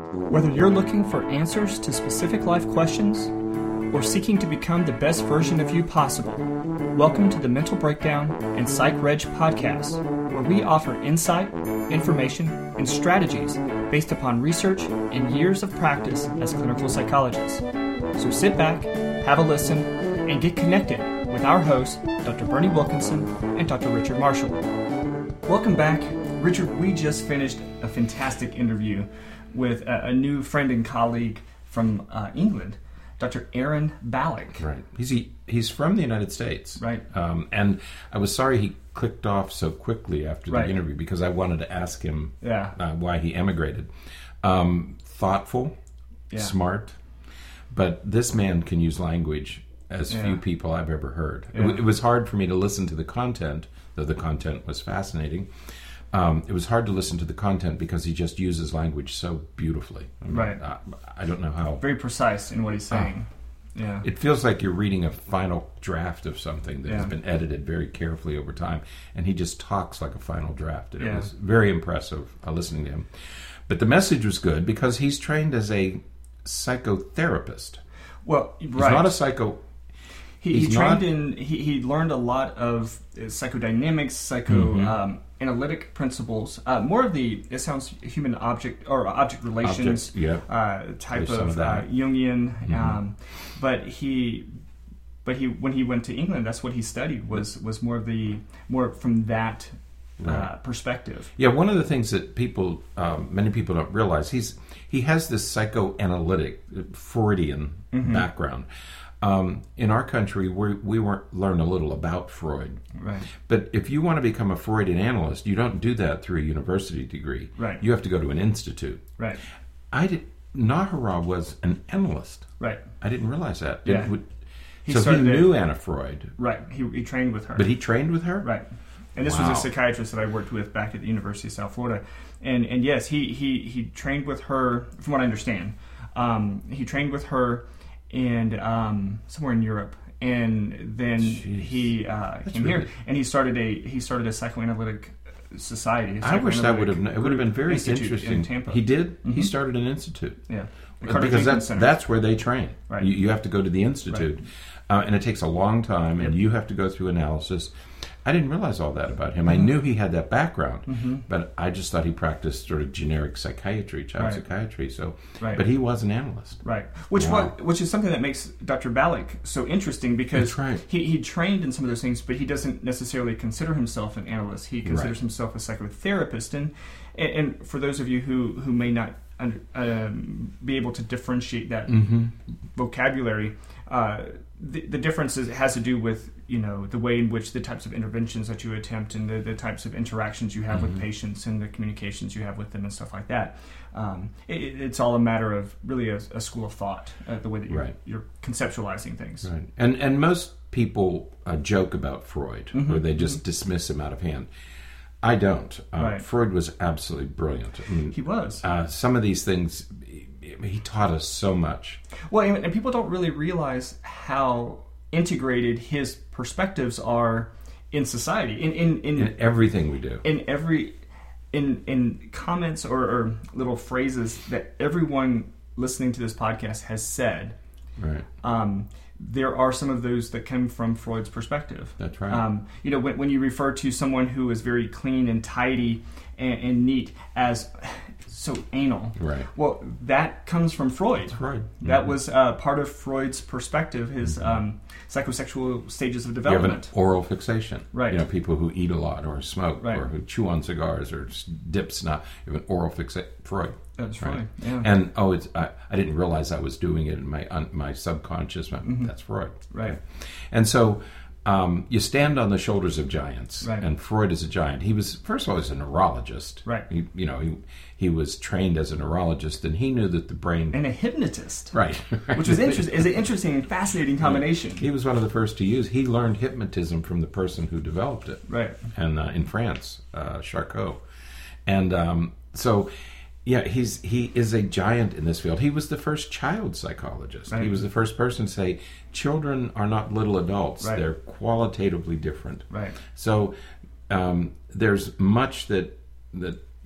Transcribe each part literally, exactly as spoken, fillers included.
Whether you're looking for answers to specific life questions or seeking to become the best version of you possible, welcome to the Mental Breakdown and Psych Reg podcast, where we offer insight, information, and strategies based upon research and years of practice as clinical psychologists. So sit back, have a listen, and get connected with our hosts, Doctor Bernie Wilkinson and Doctor Richard Marshall. Welcome back. Richard, we just finished a fantastic interview with a, a new friend and colleague from uh, England, Doctor Aaron Balick. Right. He's he, he's from the United States. Right. Um, and I was sorry he clicked off so quickly after the right. interview because I wanted to ask him yeah. uh, why he emigrated. Um, thoughtful, yeah. smart, but this man can use language as yeah. few people I've ever heard. Yeah. It, w- it was hard for me to listen to the content, though the content was fascinating. Um, it was hard to listen to the content because he just uses language so beautifully. I mean, right. I, I don't know how. Very precise in what he's saying. Uh, yeah. It feels like you're reading a final draft of something that yeah. has been edited very carefully over time, and he just talks like a final draft. And yeah. it was very impressive uh, listening to him. But the message was good because he's trained as a psychotherapist. Well, he's right. not a psycho. He, he trained not, in. He, he learned a lot of psychodynamics, psycho. Mm-hmm. Um, analytic principles, uh, more of the, it sounds human object or object relations object, yeah. uh, type There's of, of uh, Jungian. Mm-hmm. Um, but he, but he, when he went to England, that's what he studied was was more of the more from that uh, right. perspective. Yeah, one of the things that people, um, many people don't realize, he's he has this psychoanalytic Freudian mm-hmm. background. Um, in our country, we we weren't learn a little about Freud, right? But if you want to become a Freudian analyst, you don't do that through a university degree, right? You have to go to an institute, right? I did. Nahara was an analyst, right? I didn't realize that. Yeah. It would, he so he knew it, Anna Freud, right? He he trained with her, but he trained with her, right? And this wow. was a psychiatrist that I worked with back at the University of South Florida, and and yes, he he he trained with her, from what I understand. Um, he trained with her. And um, somewhere in Europe, and then Jeez. he uh, came really... here, and he started a he started a psychoanalytic society. A I wish that would have it would have been very interesting. In Tampa. He did. Mm-hmm. He started an institute. Yeah, because that's Center. That's where they train. Right. You, you have to go to the institute, right. uh, and it takes a long time, and yep. you have to go through analysis. I didn't realize all that about him. Mm-hmm. I knew he had that background, mm-hmm. but I just thought he practiced sort of generic psychiatry, child right. psychiatry. So, right. but he was an analyst, right? Which wow. what, which is something that makes Doctor Balick so interesting because right. he he trained in some of those things, but he doesn't necessarily consider himself an analyst. He considers right. himself a psychotherapist, and, and and for those of you who who may not under, um, be able to differentiate that mm-hmm. vocabulary. Uh, the, the difference is, has to do with, you know, the way in which the types of interventions that you attempt and the, the types of interactions you have mm-hmm. with patients and the communications you have with them and stuff like that. Um, it, it's all a matter of really a, a school of thought, uh, the way that you're, right. you're conceptualizing things. Right. And and most people uh, joke about Freud, mm-hmm. or they just mm-hmm. dismiss him out of hand. I don't. Uh, right. Freud was absolutely brilliant. I mean, he was. Uh, some of these things, he taught us so much. Well, and people don't really realize how integrated his perspectives are in society, in in, in, in everything we do, in every in in comments or, or little phrases that everyone listening to this podcast has said. Right. Um, there are some of those that come from Freud's perspective. That's right. Um, you know, when, when you refer to someone who is very clean and tidy and, and neat as so anal, right? Well, that comes from Freud. Freud. That mm-hmm. was uh, part of Freud's perspective, his mm-hmm. um, psychosexual stages of You development. have an oral fixation, right? You know, people who eat a lot or smoke right. or who chew on cigars or dip snot. You have an oral fixation. Freud. That's right. Freud. Yeah. And oh, it's I, I didn't realize I was doing it in my un, my subconscious. Mm-hmm. That's Freud. Right. Okay. And so. Um, you stand on the shoulders of giants, right. and Freud is a giant. He was, first of all, he was a neurologist. Right. He, you know, he he was trained as a neurologist, and he knew that the brain and a hypnotist, right, which was interesting. Is an interesting and fascinating combination. He was one of the first to use. He learned hypnotism from the person who developed it, right? And uh, in France, uh, Charcot, and um, so. Yeah, he's he is a giant in this field. He was the first child psychologist. Right. He was the first person to say children are not little adults; right. they're qualitatively different. Right. So um, there's much that that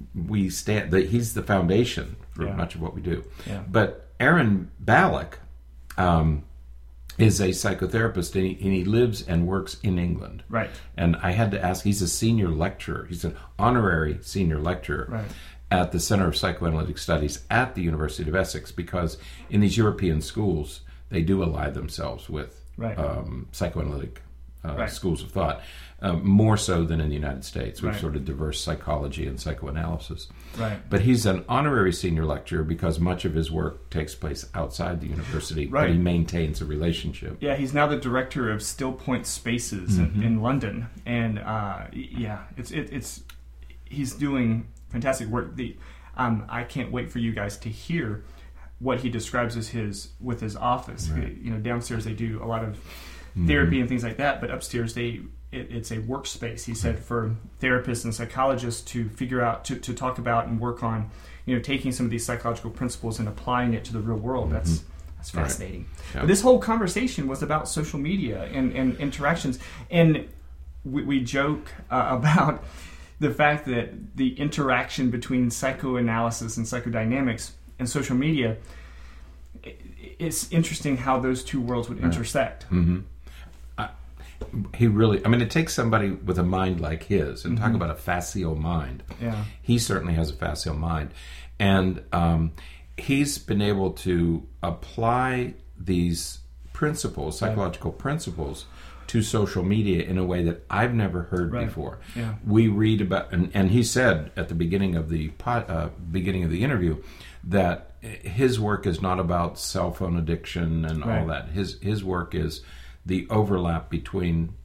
we stand. The, he's the foundation for Yeah. much of what we do. Yeah. But Aaron Ballack um, is a psychotherapist, and he, and he lives and works in England. Right. And I had to ask. He's a senior lecturer. He's an honorary senior lecturer. Right. At the Center of Psychoanalytic Studies at the University of Essex, because in these European schools, they do ally themselves with Right. um, psychoanalytic uh, Right. schools of thought, um, more so than in the United States. We have Right. sort of diverse psychology and psychoanalysis. Right. But he's an honorary senior lecturer because much of his work takes place outside the university, Right. but he maintains a relationship. Yeah, he's now the director of Still Point Spaces Mm-hmm. in, in London, and uh, yeah, it's it, it's he's doing fantastic work. The um, I can't wait for you guys to hear what he describes as his with his office. Right. You know, downstairs they do a lot of therapy and things like that, but upstairs they it, it's a workspace. He said for therapists and psychologists to figure out to, to talk about and work on, you know, taking some of these psychological principles and applying it to the real world. That's that's Right. fascinating. Yeah. But this whole conversation was about social media and, and interactions, and we, we joke uh, about the fact that the interaction between psychoanalysis and psychodynamics and social media, i- it's interesting how those two worlds would intersect. Mm-hmm. I, he really, I mean, it takes somebody with a mind like his, and talk about a facile mind. Yeah. He certainly has a facile mind. And um, he's been able to apply these principles, psychological principles, to social media in a way that I've never heard Right. before. Yeah. We read about, and, and he said at the beginning of the pot, uh, beginning of the interview that his work is not about cell phone addiction and Right. all that. His his work is the overlap between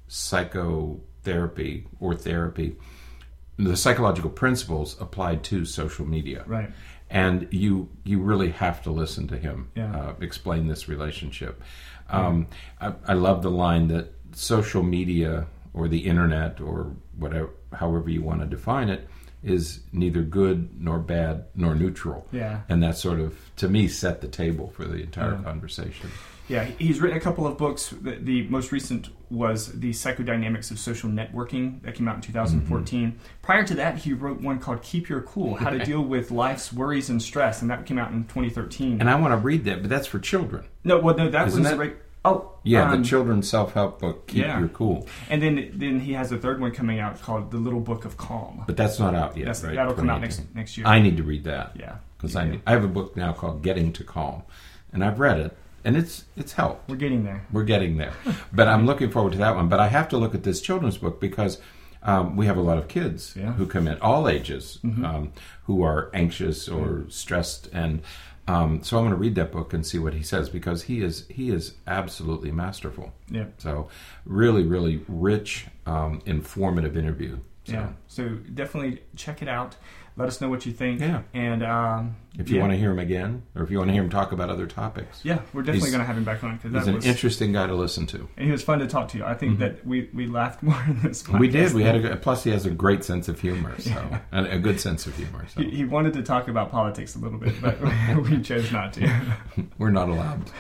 psychotherapy or therapy, the psychological principles applied to social media. Right. And you you really have to listen to him Yeah. uh, explain this relationship. Um, I, I love the line that social media or the internet or whatever, however you want to define it, is neither good nor bad nor neutral. Yeah. And that sort of, to me, set the table for the entire Yeah. conversation. Yeah, he's written a couple of books. The, the most recent was The Psychodynamics of Social Networking that came out in two thousand fourteen. Mm-hmm. Prior to that, he wrote one called Keep Your Cool, How to Deal with Life's Worries and Stress, and that came out in twenty thirteen. And I want to read that, but that's for children. no, well, no, that Isn't was that- right. Oh, Yeah, um, the children's self-help book, Keep yeah. Your Cool. And then then he has a third one coming out called The Little Book of Calm. But that's not out yet, That's, right? that'll come out twenty next eighteen. next year. I need to read that. yeah, Because Yeah. I, I have a book now called Getting to Calm. And I've read it, and it's it's helped. we're getting there. We're getting there. But I'm looking forward to that one. But I have to look at this children's book because um, we have a lot of kids Yeah. who come in, all ages, um, who are anxious or stressed. And um, so I'm going to read that book and see what he says, because he is he is absolutely masterful. Yeah. So really, really rich, um, informative interview. So Yeah, so definitely check it out. Let us know what you think. Yeah. And um, if you yeah. want to hear him again, or if you want to hear him talk about other topics, yeah, we're definitely He's- going to have him back on because he's that an was interesting guy to listen to. and he was fun to talk to. I think that we, we laughed more in this podcast. We did. We had a good- plus he has a great sense of humor, so and a good sense of humor. So He, he wanted to talk about politics a little bit, but we chose not to. we're not allowed.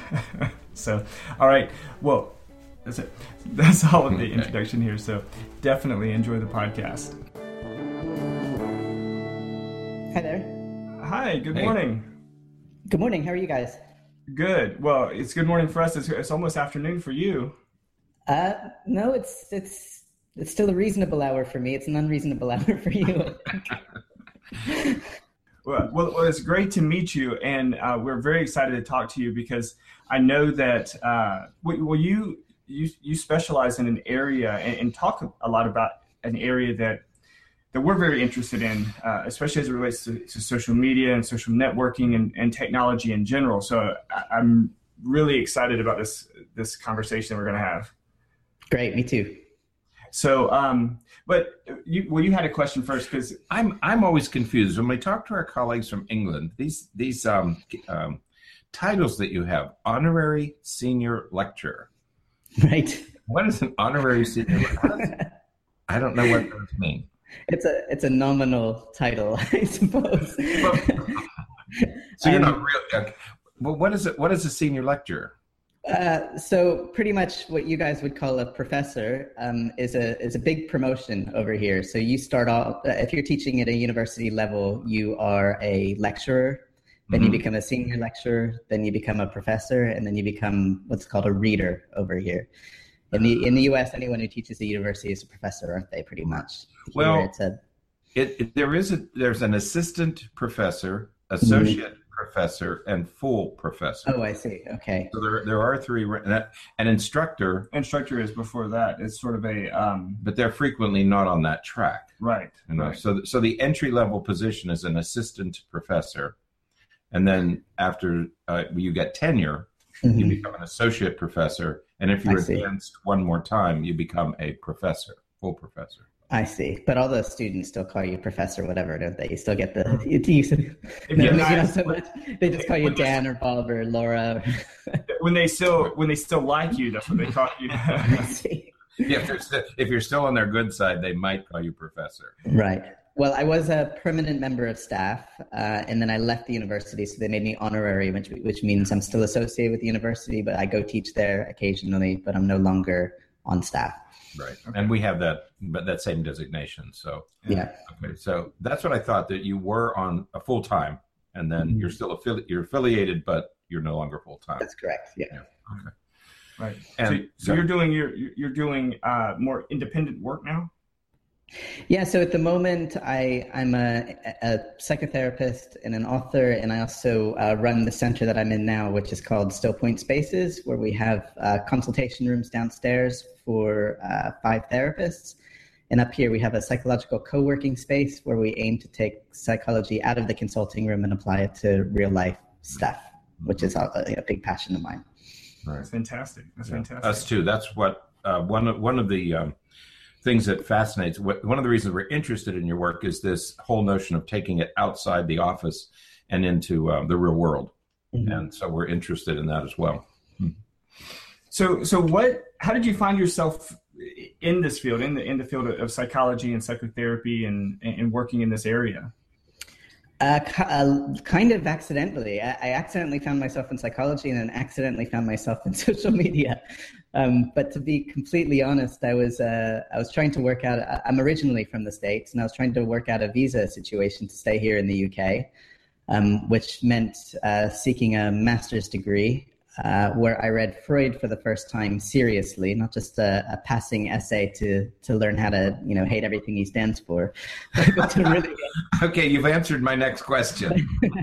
So, all right. Well, that's it. That's all of the Okay. introduction here. So, definitely enjoy the podcast. Hi there. Hi. Good Hey. morning. Good morning. How are you guys? Good. Well, it's good morning for us. It's, it's almost afternoon for you. Uh, no, it's it's it's still a reasonable hour for me. It's an unreasonable hour for you. Well, well, well, it's great to meet you, and uh, we're very excited to talk to you because I know that uh, well, well, you you you specialize in an area and, and talk a lot about an area that that we're very interested in, uh, especially as it relates to, to social media and social networking and, and technology in general. So I, I'm really excited about this this conversation we're going to have. Great, me too. So, um, but you well, you had a question first because I'm I'm always confused when we talk to our colleagues from England. These these um, um, titles that you have: honorary senior lecturer. Right. What is an honorary senior lecturer? I don't know what those mean. It's a it's a nominal title, I suppose. So you're Um, not really. Okay. Well, what is it? What is a senior lecturer? Uh, so pretty much what you guys would call a professor um, is a is a big promotion over here. So you start off, uh, if you're teaching at a university level, you are a lecturer, then Mm-hmm. you become a senior lecturer, then you become a professor, and then you become what's called a reader over here. In the in the U S, anyone who teaches at university is a professor, aren't they? Pretty much. Here Well, it's a It, it there is a there's an assistant professor, associate professor, and full professor. oh, I see. Okay. So there there are three. An instructor, Instructor is before that. It's sort of a um, but they're frequently not on that track. right. You know, right. so so the entry level position is an assistant professor, and then after uh, you get tenure, Mhm. you become an associate professor, and if you're I see. advanced one more time, you become a professor, full professor. I see. But all the students still call you professor, whatever, don't they? You still get the you, you, If no, you're maybe not- not so much. They just call you Dan or Bob or Laura. When they still when they still like you, that's what they call you. I see. Yeah, if, they're st- if you're still on their good side, they might call you professor. Right. Well, I was a permanent member of staff, uh, and then I left the university, so they made me honorary, which which means I'm still associated with the university, but I go teach there occasionally, but I'm no longer on staff. Right. And we have that, but that same designation. So, Yeah. okay. So that's what I thought, that you were on a full time, and then Mhm. you're still affili- you're affiliated, but you're no longer full time. That's correct. Yeah. Okay. Right. And so, so you're doing you're you're doing uh, more independent work now. Yeah, so at the moment, I, I'm a, a psychotherapist and an author, and I also uh, run the center that I'm in now, which is called Still Point Spaces, where we have uh, consultation rooms downstairs for uh, five therapists. And up here, we have a psychological co-working space where we aim to take psychology out of the consulting room and apply it to real life stuff, which is a, a big passion of mine. Right. That's fantastic. That's Yeah. fantastic. Us too. That's what uh, one of one of the um, things that fascinates. What, one of the reasons we're interested in your work is this whole notion of taking it outside the office and into uh, the real world, Mhm. and so we're interested in that as well. So, so what? How did you find yourself in this field, in the in the field of psychology and psychotherapy, and and working in this area? Uh, ki- uh, kind of accidentally. I, I accidentally found myself in psychology and then accidentally found myself in social media. Um, but to be completely honest, I was uh, I was trying to work out. I'm originally from the States, and I was trying to work out a visa situation to stay here in the U K, um, which meant uh, seeking a master's degree. Uh, where I read Freud for the first time seriously, not just a, a passing essay to to learn how to, you know, hate everything he stands for, but to really. Okay, you've answered my next question.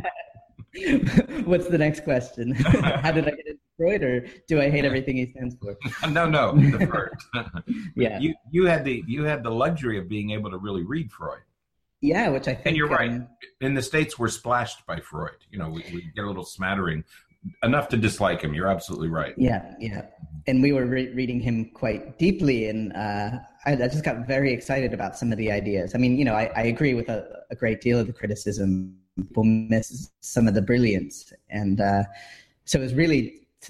What's the next question? How did I get into Freud, or do I hate everything he stands for? no, no, the first. Yeah, You you had the you had the luxury of being able to really read Freud. yeah, which I think. And you're right. um, In the States, we're splashed by Freud. You know, we, we get a little smattering, enough to dislike him. You're absolutely right. Yeah, yeah. And we were re- reading him quite deeply, and uh, I, I just got very excited about some of the ideas. I mean, you know, I, I agree with a, a great deal of the criticism. People miss some of the brilliance. And uh, so it was really to,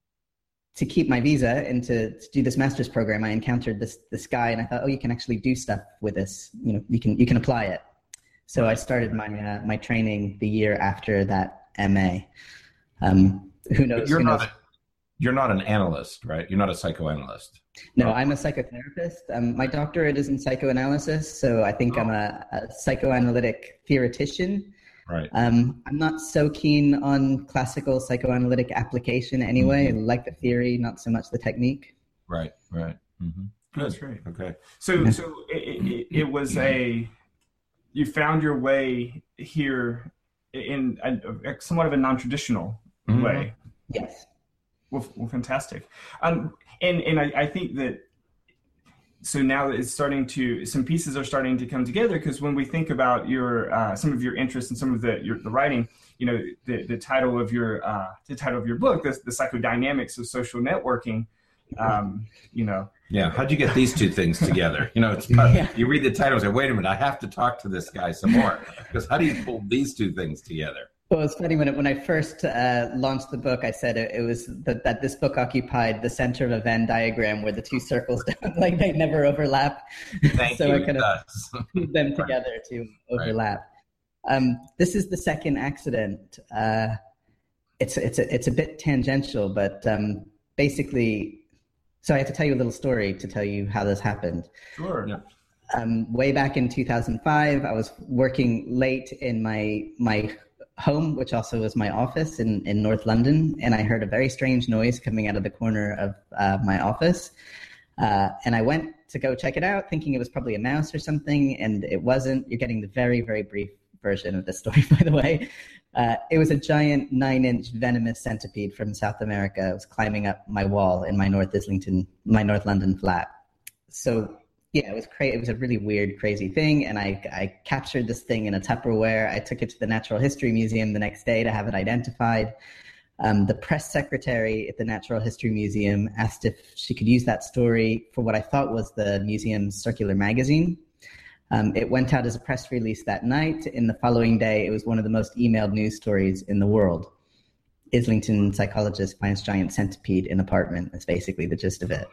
to keep my visa and to, to do this master's program, I encountered this this guy, and I thought, oh, you can actually do stuff with this. You know, you can you can apply it. So I started my uh, my training the year after that M A. Um, who knows? But you're who not knows? a, you're not an analyst, right? You're not a psychoanalyst. No, I'm a psychotherapist. Um, my doctorate is in psychoanalysis, so I think Oh. I'm a, a psychoanalytic theoretician. Right. Um, I'm not so keen on classical psychoanalytic application anyway. I like the theory, not so much the technique. Right. Right. Mm-hmm. That's great. Okay. So, so it, it, it was a you found your way here in a, a somewhat of a non-traditional Mhm. way. Yes. Well, well fantastic. Um, and and I, I think that so now that it's starting to some pieces are starting to come together, because when we think about your uh, some of your interests and some of the your the writing, you know, the the title of your uh, the title of your book, the, the psychodynamics of social networking, um, you know. Yeah. How'd you get these two things together? You know, it's Yeah. you read the title and say, wait a minute, I have to talk to this guy some more, because how do you pull these two things together? Well, it's funny, when it, when I first uh, launched the book, I said it, it was that, that this book occupied the center of a Venn diagram where the two circles don't, like they never overlap. Thank so you. I It kind of does. put them together to overlap. Um, this is the second accident. Uh, it's it's a, it's a bit tangential, but um, basically, so I have to tell you a little story to tell you how this happened. Sure. Yeah. Um, way back in two thousand five, I was working late in my my home, which also was my office in, in North London, and I heard a very strange noise coming out of the corner of uh, my office. Uh, and I went to go check it out, thinking it was probably a mouse or something, and it wasn't. You're getting the very, very brief version of the story, by the way. Uh, it was a giant nine-inch venomous centipede from South America. It was climbing up my wall in my North Islington, my North London flat. So yeah, it was crazy. It was a really weird, crazy thing, and I I captured this thing in a Tupperware. I took it to the Natural History Museum the next day to have it identified. Um, the press secretary at the Natural History Museum asked if she could use that story for what I thought was the museum's circular magazine. Um, it went out as a press release that night. In the following day, it was one of the most emailed news stories in the world. Islington psychologist finds giant centipede in apartment. That's basically the gist of it.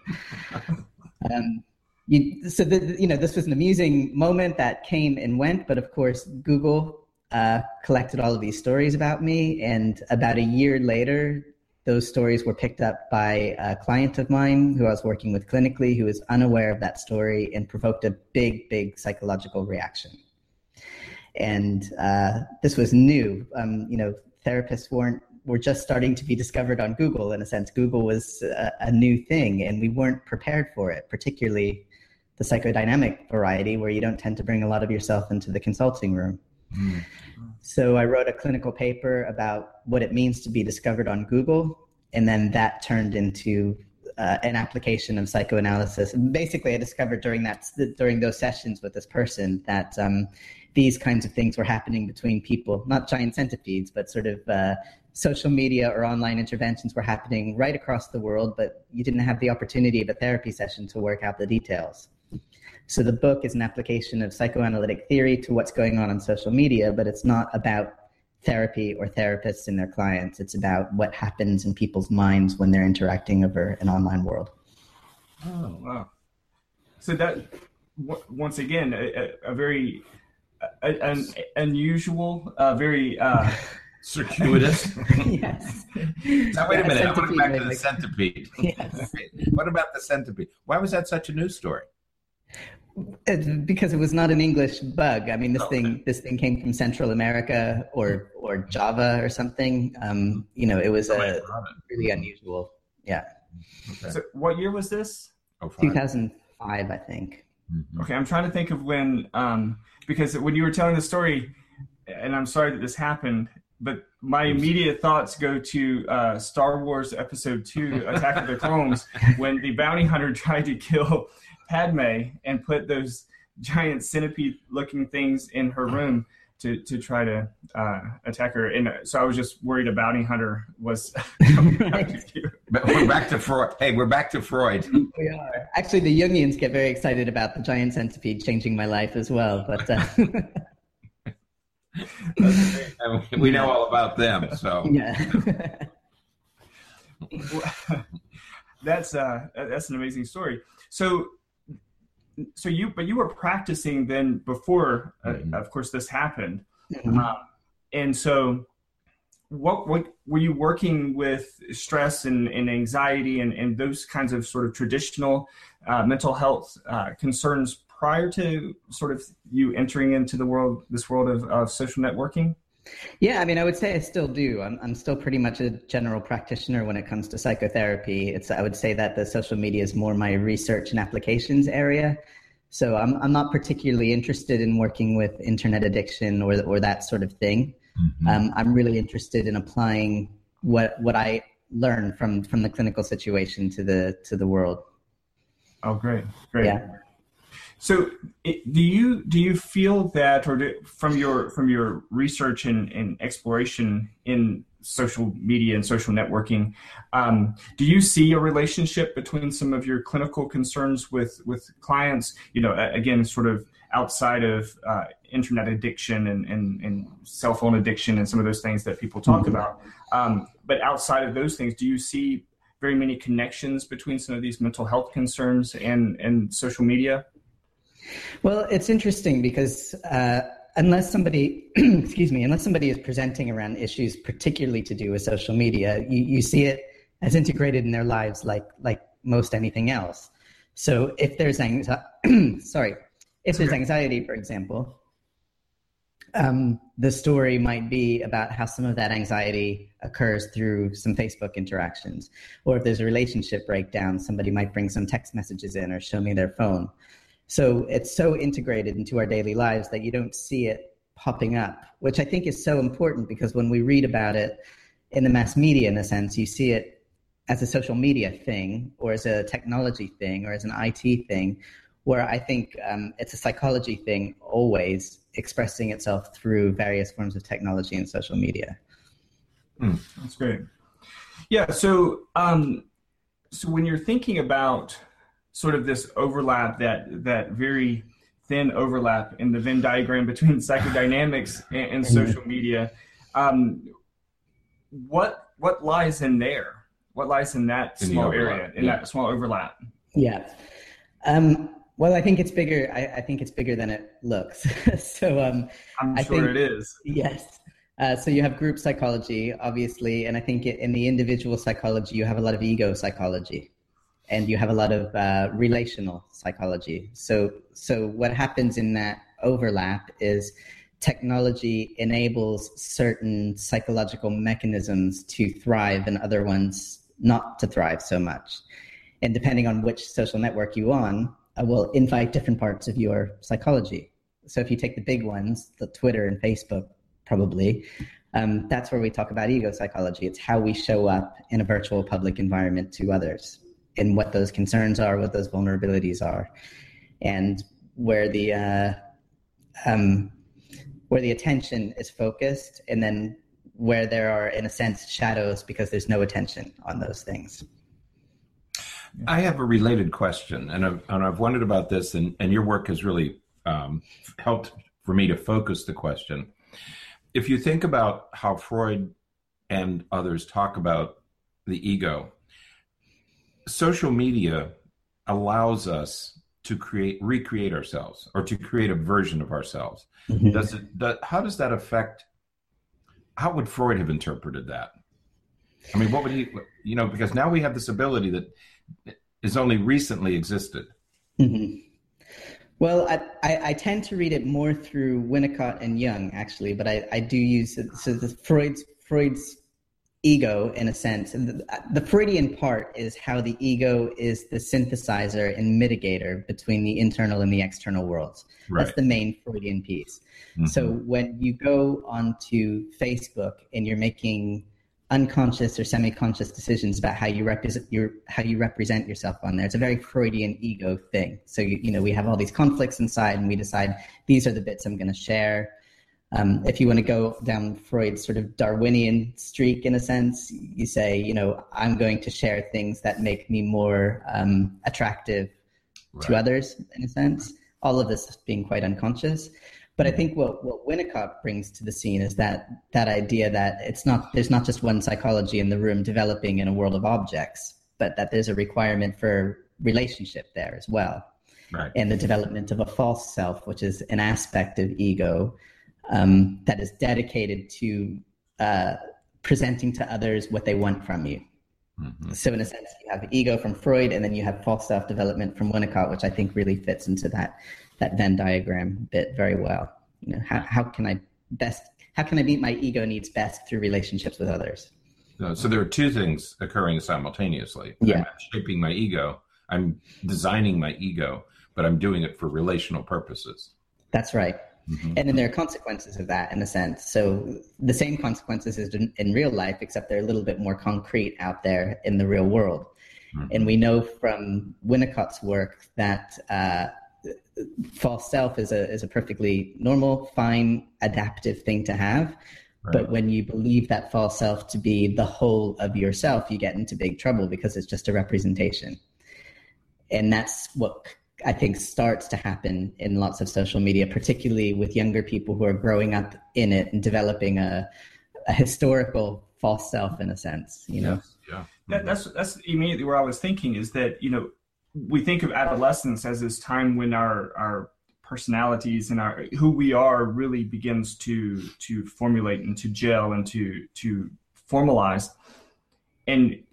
Um, you, so, the, you know, this was an amusing moment that came and went, but of course, Google uh, collected all of these stories about me. And about a year later, those stories were picked up by a client of mine who I was working with clinically, who was unaware of that story and provoked a big, big psychological reaction. And uh, this was new. Um, you know, therapists weren't were just starting to be discovered on Google. In a sense, Google was a, a new thing, and we weren't prepared for it, particularly the psychodynamic variety, where you don't tend to bring a lot of yourself into the consulting room. Mm. So I wrote a clinical paper about what it means to be discovered on Google, and then that turned into uh, an application of psychoanalysis. And basically, I discovered during that during those sessions with this person that um, these kinds of things were happening between people, not giant centipedes, but sort of uh, social media or online interventions were happening right across the world, but you didn't have the opportunity of a therapy session to work out the details. So the book is an application of psychoanalytic theory to what's going on on social media, but it's not about therapy or therapists and their clients. It's about what happens in people's minds when they're interacting over an online world. Oh, wow. So that, w- once again, a, a very a, an unusual, uh, very uh, circuitous. Yes. Now, wait Yeah, a minute. I want to go back to the like, centipede. Yes. What about the centipede? Why was that such a news story? It's because it was not an English bug. I mean, this Okay. thing this thing came from Central America or or Java or something. Um, you know, it was a really unusual. Yeah. Okay. So what year was this? Oh, fine. two thousand five, I think. Mhm. Okay, I'm trying to think of when, um, because when you were telling the story, and I'm sorry that this happened, but my immediate thoughts go to uh, Star Wars Episode two, Attack of the Clones, when the bounty hunter tried to kill Padme and put those giant centipede-looking things in her room to, to try to uh, attack her. And so I was just worried a bounty hunter was coming after you. But we're back to Freud. Hey, we're back to Freud. We are. Actually, the Jungians get very excited about the giant centipede changing my life as well. But uh, And we know all about them. So yeah. that's uh, that's an amazing story. So. So you, but you were practicing then before, uh, Mm-hmm. of course, this happened, Mhm. um, and so what what were you working with stress and, and anxiety and, and those kinds of sort of traditional uh, mental health uh, concerns prior to sort of you entering into the world, this world of, of social networking? Yeah, I mean, I would say I still do. I'm I'm still pretty much a general practitioner when it comes to psychotherapy. It's I would say that the social media is more my research and applications area. So I'm I'm not particularly interested in working with internet addiction or or that sort of thing. Mhm. Um, I'm really interested in applying what what I learn from from the clinical situation to the to the world. Oh, great, great. Yeah. So, it, do you do you feel that, or do, from your from your research and, and exploration in social media and social networking, um, do you see a relationship between some of your clinical concerns with with clients? You know, again, sort of outside of uh, internet addiction and, and and cell phone addiction and some of those things that people talk Mm-hmm. about. Um, but outside of those things, do you see very many connections between some of these mental health concerns and and social media? Well, it's interesting because uh, unless somebody, excuse me, unless somebody is presenting around issues particularly to do with social media, you, you see it as integrated in their lives like like most anything else. So if there's anxiety, sorry, if there's anxiety, for example, um, the story might be about how some of that anxiety occurs through some Facebook interactions. Or if there's a relationship breakdown, somebody might bring some text messages in or show me their phone. So it's so integrated into our daily lives that you don't see it popping up, which I think is so important, because when we read about it in the mass media, in a sense, you see it as a social media thing or as a technology thing or as an I T thing, where I think um, it's a psychology thing always expressing itself through various forms of technology and social media. Mm, that's great. Yeah, so um, so when you're thinking about sort of this overlap, that that very thin overlap in the Venn diagram between psychodynamics and, and social media, um, what what lies in there? What lies in that in small area, in yeah. that small overlap? Yeah. Um, well, I think it's bigger. I, I think it's bigger than it looks. so um, I'm I sure think, it is. Yes. Uh, so you have group psychology, obviously, and I think in the individual psychology, you have a lot of ego psychology, and you have a lot of uh, relational psychology. So, so what happens in that overlap is technology enables certain psychological mechanisms to thrive and other ones not to thrive so much. And depending on which social network you're on, uh, will invite different parts of your psychology. So if you take the big ones, the Twitter and Facebook, probably, um, that's where we talk about ego psychology. It's how we show up in a virtual public environment to others, and what those concerns are, what those vulnerabilities are, and where the uh, um, where the attention is focused, and then where there are, in a sense, shadows because there's no attention on those things. I have a related question, and I've, and I've wondered about this, and, and your work has really um, helped for me to focus the question. If you think about how Freud and others talk about the ego, social media allows us to create, recreate ourselves, or to create a version of ourselves. Mm-hmm. Does it? Does, how does that affect? How would Freud have interpreted that? I mean, what would he? You know, because now we have this ability that has only recently existed. Mm-hmm. Well, I, I, I tend to read it more through Winnicott and Jung, actually, but I, I do use so the Freud's Freud's ego, in a sense. And the, the Freudian part is how the ego is the synthesizer and mitigator between the internal and the external worlds. Right. That's the main Freudian piece. Mm-hmm. So when you go onto Facebook and you're making unconscious or semi-conscious decisions about how you represent your how you represent yourself on there, it's a very Freudian ego thing. So you, you know we have all these conflicts inside, and we decide these are the bits I'm going to share. Um, if you want to go down Freud's sort of Darwinian streak, in a sense, you say, you know, I'm going to share things that make me more um, attractive right. to others, in a sense. All of this being quite unconscious. But I think what, what Winnicott brings to the scene is that that idea that it's not there's not just one psychology in the room developing in a world of objects, but that there's a requirement for relationship there as well. Right. And the development of a false self, which is an aspect of ego um, that is dedicated to uh, presenting to others what they want from you. Mm-hmm. So in a sense, you have ego from Freud, and then you have false self development from Winnicott, which I think really fits into that that Venn diagram bit very well. You know, how how can I best how can I meet my ego needs best through relationships with others? So, so there are two things occurring simultaneously. Yeah. I'm shaping my ego. I'm designing my ego, but I'm doing it for relational purposes. That's right. Mm-hmm. And then there are consequences of that, in a sense. So the same consequences as in, in real life, except they're a little bit more concrete out there in the real world. Mm-hmm. And we know from Winnicott's work that uh, false self is a is a perfectly normal, fine, adaptive thing to have. Right. But when you believe that false self to be the whole of yourself, you get into big trouble because it's just a representation. And that's what I think starts to happen in lots of social media, particularly with younger people who are growing up in it and developing a, a historical false self, in a sense. You know, yes. yeah. That, that's that's immediately where I was thinking, is that, you know, we think of adolescence as this time when our our personalities and our who we are really begins to to formulate and to gel and to to formalize. And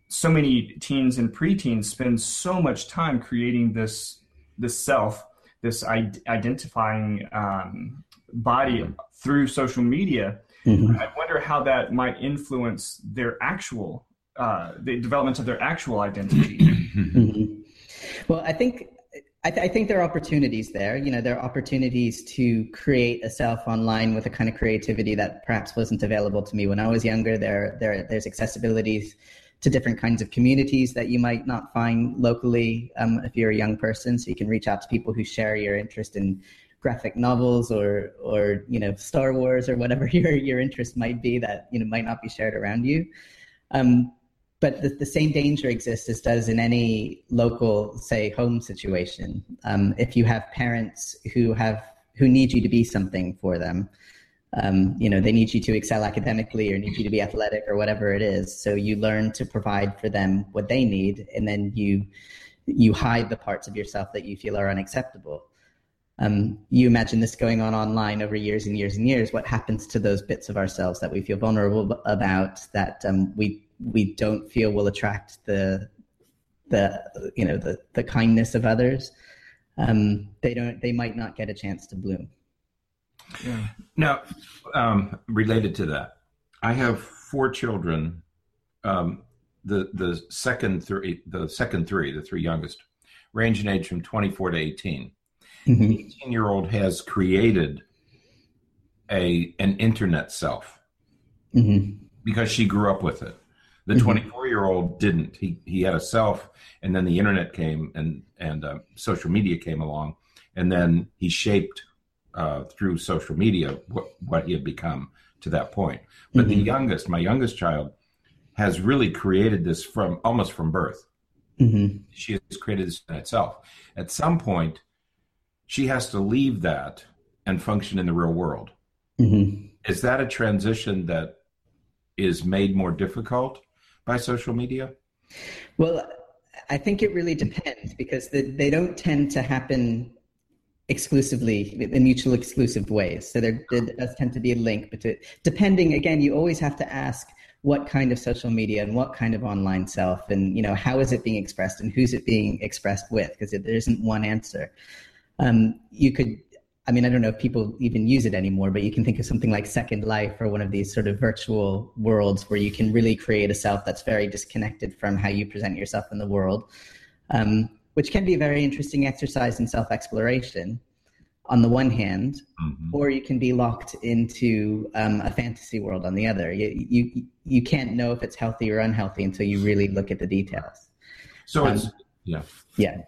so many teens and preteens spend so much time creating this this self, this I- identifying um, body through social media. Mm-hmm. I wonder how that might influence their actual, uh, the development of their actual identity. Mm-hmm. Well, I think I, th- I think there are opportunities there. You know, there are opportunities to create a self online with a kind of creativity that perhaps wasn't available to me when I was younger. There, there, there's accessibilities to different kinds of communities that you might not find locally um, if you're a young person. So you can reach out to people who share your interest in graphic novels or, or you know, Star Wars or whatever your your interest might be that you know might not be shared around you. Um, But the, the same danger exists as does in any local, say, home situation. Um, if you have parents who have who need you to be something for them, um, you know, they need you to excel academically or need you to be athletic or whatever it is. So you learn to provide for them what they need, and then you you hide the parts of yourself that you feel are unacceptable. Um, you imagine this going on online over years and years and years. What happens to those bits of ourselves that we feel vulnerable about, that um, we we don't feel will attract the the you know the the kindness of others? Um, they don't. They might not get a chance to bloom. Yeah. Now, um, related to that, I have four children. Um, the the second three, the second three, the three youngest, range in age from twenty-four to eighteen. Mm-hmm. The eighteen-year-old has created a an internet self mm-hmm. because she grew up with it. The mm-hmm. twenty-four-year-old didn't. He he had a self, and then the internet came, and and uh, social media came along, and then he shaped uh, through social media what, what he had become to that point. But mm-hmm. the youngest, my youngest child, has really created this from almost from birth. Mm-hmm. She has created this in itself. At some point, she has to leave that and function in the real world. Mm-hmm. Is that a transition that is made more difficult by social media? Well, I think it really depends, because the, they don't tend to happen exclusively in mutual exclusive ways. So there, there does tend to be a link, but to, depending, again, you always have to ask what kind of social media and what kind of online self, and you know, how is it being expressed and who's it being expressed with? Because there isn't one answer. Um, you could, I mean, I don't know if people even use it anymore, but you can think of something like Second Life or one of these sort of virtual worlds where you can really create a self that's very disconnected from how you present yourself in the world, um, which can be a very interesting exercise in self-exploration on the one hand, mm-hmm. or you can be locked into um, a fantasy world on the other. You, you you can't know if it's healthy or unhealthy until you really look at the details. So um, it's, yeah. Yeah.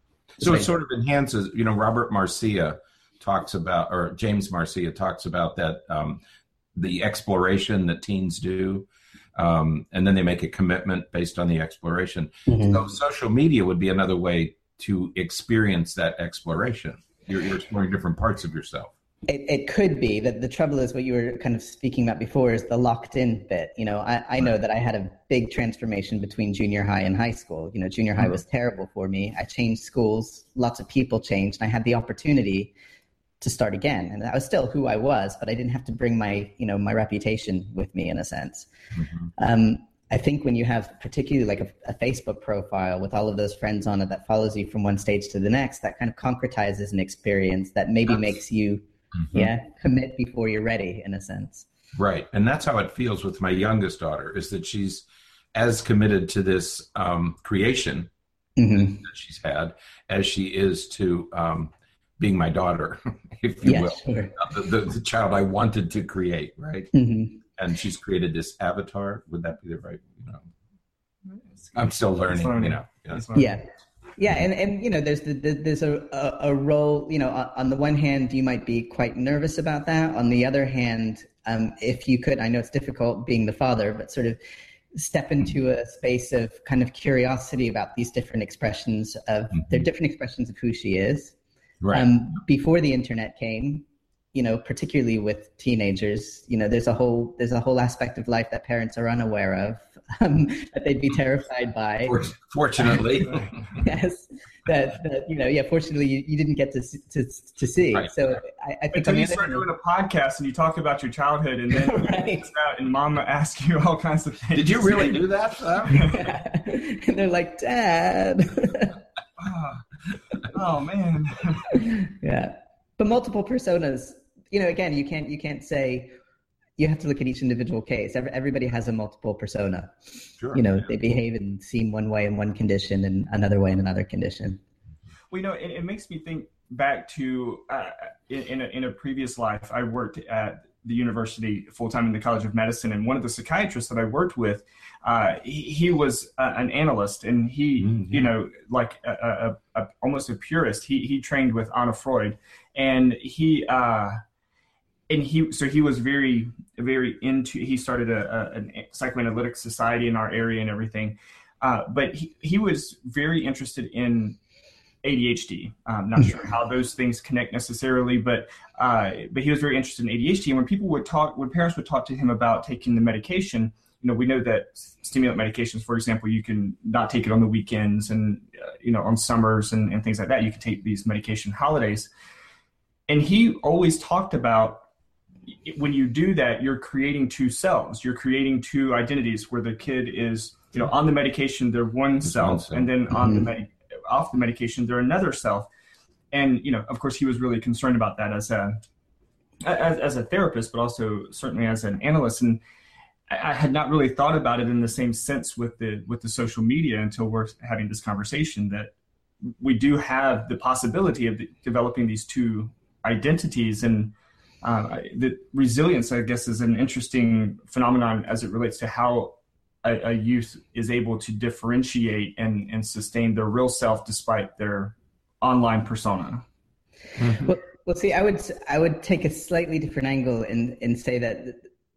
So it sort of enhances, you know, Robert Marcia talks about, or James Marcia talks about that, um, the exploration that teens do, um, and then they make a commitment based on the exploration. Mm-hmm. So social media would be another way to experience that exploration. You're, you're exploring different parts of yourself. It, it could be. that the trouble is what you were kind of speaking about before is the locked in bit. You know, I, I know right. that I had a big transformation between junior high and high school. You know, junior high mm-hmm. was terrible for me. I changed schools. Lots of people changed. And I had the opportunity to start again. And I was still who I was, but I didn't have to bring my, you know, my reputation with me in a sense. Mm-hmm. Um, I think when you have particularly like a, a Facebook profile with all of those friends on it that follows you from one stage to the next, that kind of concretizes an experience that maybe that's, makes you mm-hmm. yeah, commit before you're ready, in a sense. Right. And that's how it feels with my youngest daughter, is that she's as committed to this um, creation mm-hmm. that she's had as she is to um, being my daughter, if you yeah, will. Sure. The, the, the child I wanted to create, right? Mm-hmm. And she's created this avatar. Would that be the right, you know? I'm still learning, learning. you know. Yeah. Yeah. Yeah, and, and you know, there's the, the, there's a, a, a role, you know, on the one hand, you might be quite nervous about that. On the other hand, um, if you could, I know it's difficult being the father, but sort of step into a space of kind of curiosity about these different expressions of, mm-hmm. they're different expressions of who she is. Right. Um, before the internet came, you know, particularly with teenagers, you know, there's a whole there's a whole aspect of life that parents are unaware of, um, that they'd be terrified by. Fortunately. Yes, that, that, you know, yeah, fortunately you, you didn't get to to, to see. Right. So I, I think until you on the start other doing a podcast and you talk about your childhood, and then Right. you out and Mama asks you all kinds of things. Did you really do that? hand, and they're like, Dad. oh, oh man. Yeah, but multiple personas. You know, again, you can't you can't say. You have to look at each individual case. Every, everybody has a multiple persona. Sure. You know, they behave and seem one way in one condition and another way in another condition. Well, you know, it, it makes me think back to uh, in, in, a, in a previous life, I worked at the university full-time in the College of Medicine, and one of the psychiatrists that I worked with, uh, he, he was uh, an analyst, and he, mm-hmm. you know, like a, a, a, almost a purist. He he trained with Anna Freud, and he uh, and he so he was very very into. He started a, a, a psychoanalytic society in our area and everything, uh, but he he was very interested in A D H D. I'm not sure how those things connect necessarily, but uh, but he was very interested in A D H D. And when people would talk, when parents would talk to him about taking the medication, you know, we know that stimulant medications, for example, you can not take it on the weekends and, uh, you know, on summers and, and things like that. You can take these medication holidays. And he always talked about when you do that, you're creating two selves. You're creating two identities where the kid is, you know, on the medication, they're one self, and then on the med- off the medication, they're another self. And, you know, of course, he was really concerned about that as a as, as a therapist, but also certainly as an analyst. And I had not really thought about it in the same sense with the with the social media until we're having this conversation, that we do have the possibility of the, developing these two identities. And uh, the resilience, I guess, is an interesting phenomenon as it relates to how a, a youth is able to differentiate and, and sustain their real self despite their online persona. Mm-hmm. Well, well, see, I would I would take a slightly different angle and, and say that,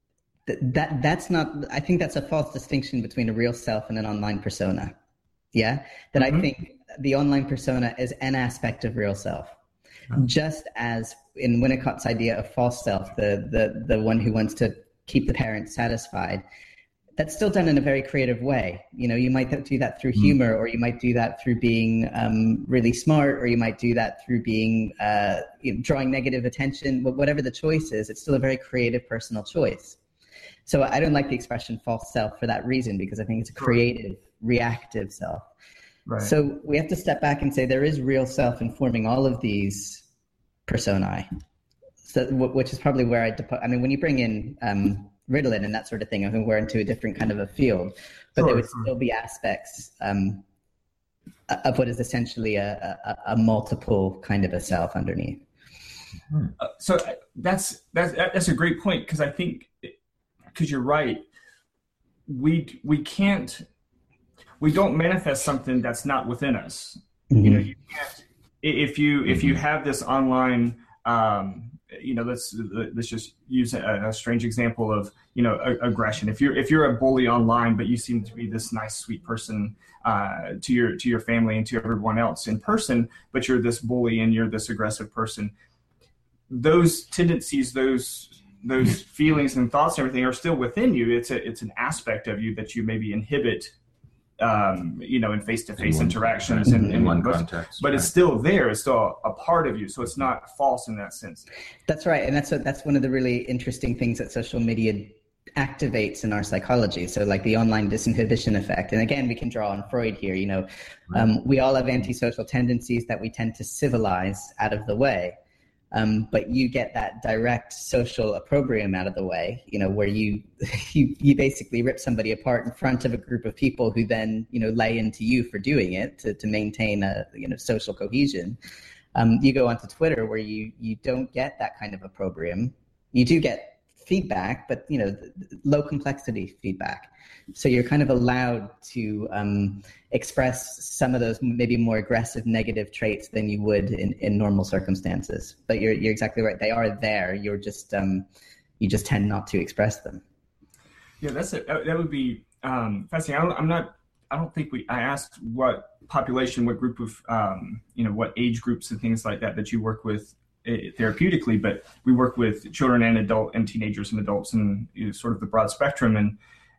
that that that's not. I think that's a false distinction between a real self and an online persona. Yeah, that mm-hmm. I think the online persona is an aspect of real self. Just as in Winnicott's idea of false self, the, the, the one who wants to keep the parents satisfied, that's still done in a very creative way. You know, you might do that through humor, or you might do that through being um, really smart, or you might do that through being uh, you know, drawing negative attention. But whatever the choice is, it's still a very creative personal choice. So I don't like the expression false self for that reason, because I think it's a creative, reactive self. Right. So we have to step back and say there is real self informing all of these personae. So, which is probably where I, depo- I mean, when you bring in um, Ritalin and that sort of thing, I think we're into a different kind of a field, but sure, there would sure. still be aspects um, of what is essentially a, a, a multiple kind of a self underneath. Uh, so that's, that's, that's a great point, because I think, because you're right, we, we can't, we don't manifest something that's not within us. Mm-hmm. You know, you can't, if you, if you have this online, um, you know, let's, let's just use a, a strange example of, you know, a, aggression. If you're, if you're a bully online, but you seem to be this nice, sweet person, uh, to your, to your family and to everyone else in person, but you're this bully and you're this aggressive person, those tendencies, those, those feelings and thoughts and everything are still within you. It's a, it's an aspect of you that you maybe inhibit, um, you know, in face-to-face in interactions in, and in one context, but right. It's still there. It's still a part of you. So it's not false in that sense. That's right. And that's, a, that's one of the really interesting things that social media activates in our psychology. So like the online disinhibition effect. And again, we can draw on Freud here, you know, um, we all have antisocial tendencies that we tend to civilize out of the way. Um, but you get that direct social opprobrium out of the way, you know, where you, you you basically rip somebody apart in front of a group of people who then, you know, lay into you for doing it to, to maintain a, you know, social cohesion. Um, you go onto Twitter where you, you don't get that kind of opprobrium. You do get feedback, but, you know, low complexity feedback. So you're kind of allowed to um, express some of those maybe more aggressive negative traits than you would in, in normal circumstances. But you're you're exactly right. They are there. You're just um, you just tend not to express them. Yeah, that's it. That would be um, fascinating. I don't, I'm not. I don't think we. I asked what population, what group of um, you know, what age groups and things like that that you work with therapeutically, but we work with children and adult and teenagers and adults and, you know, sort of the broad spectrum. And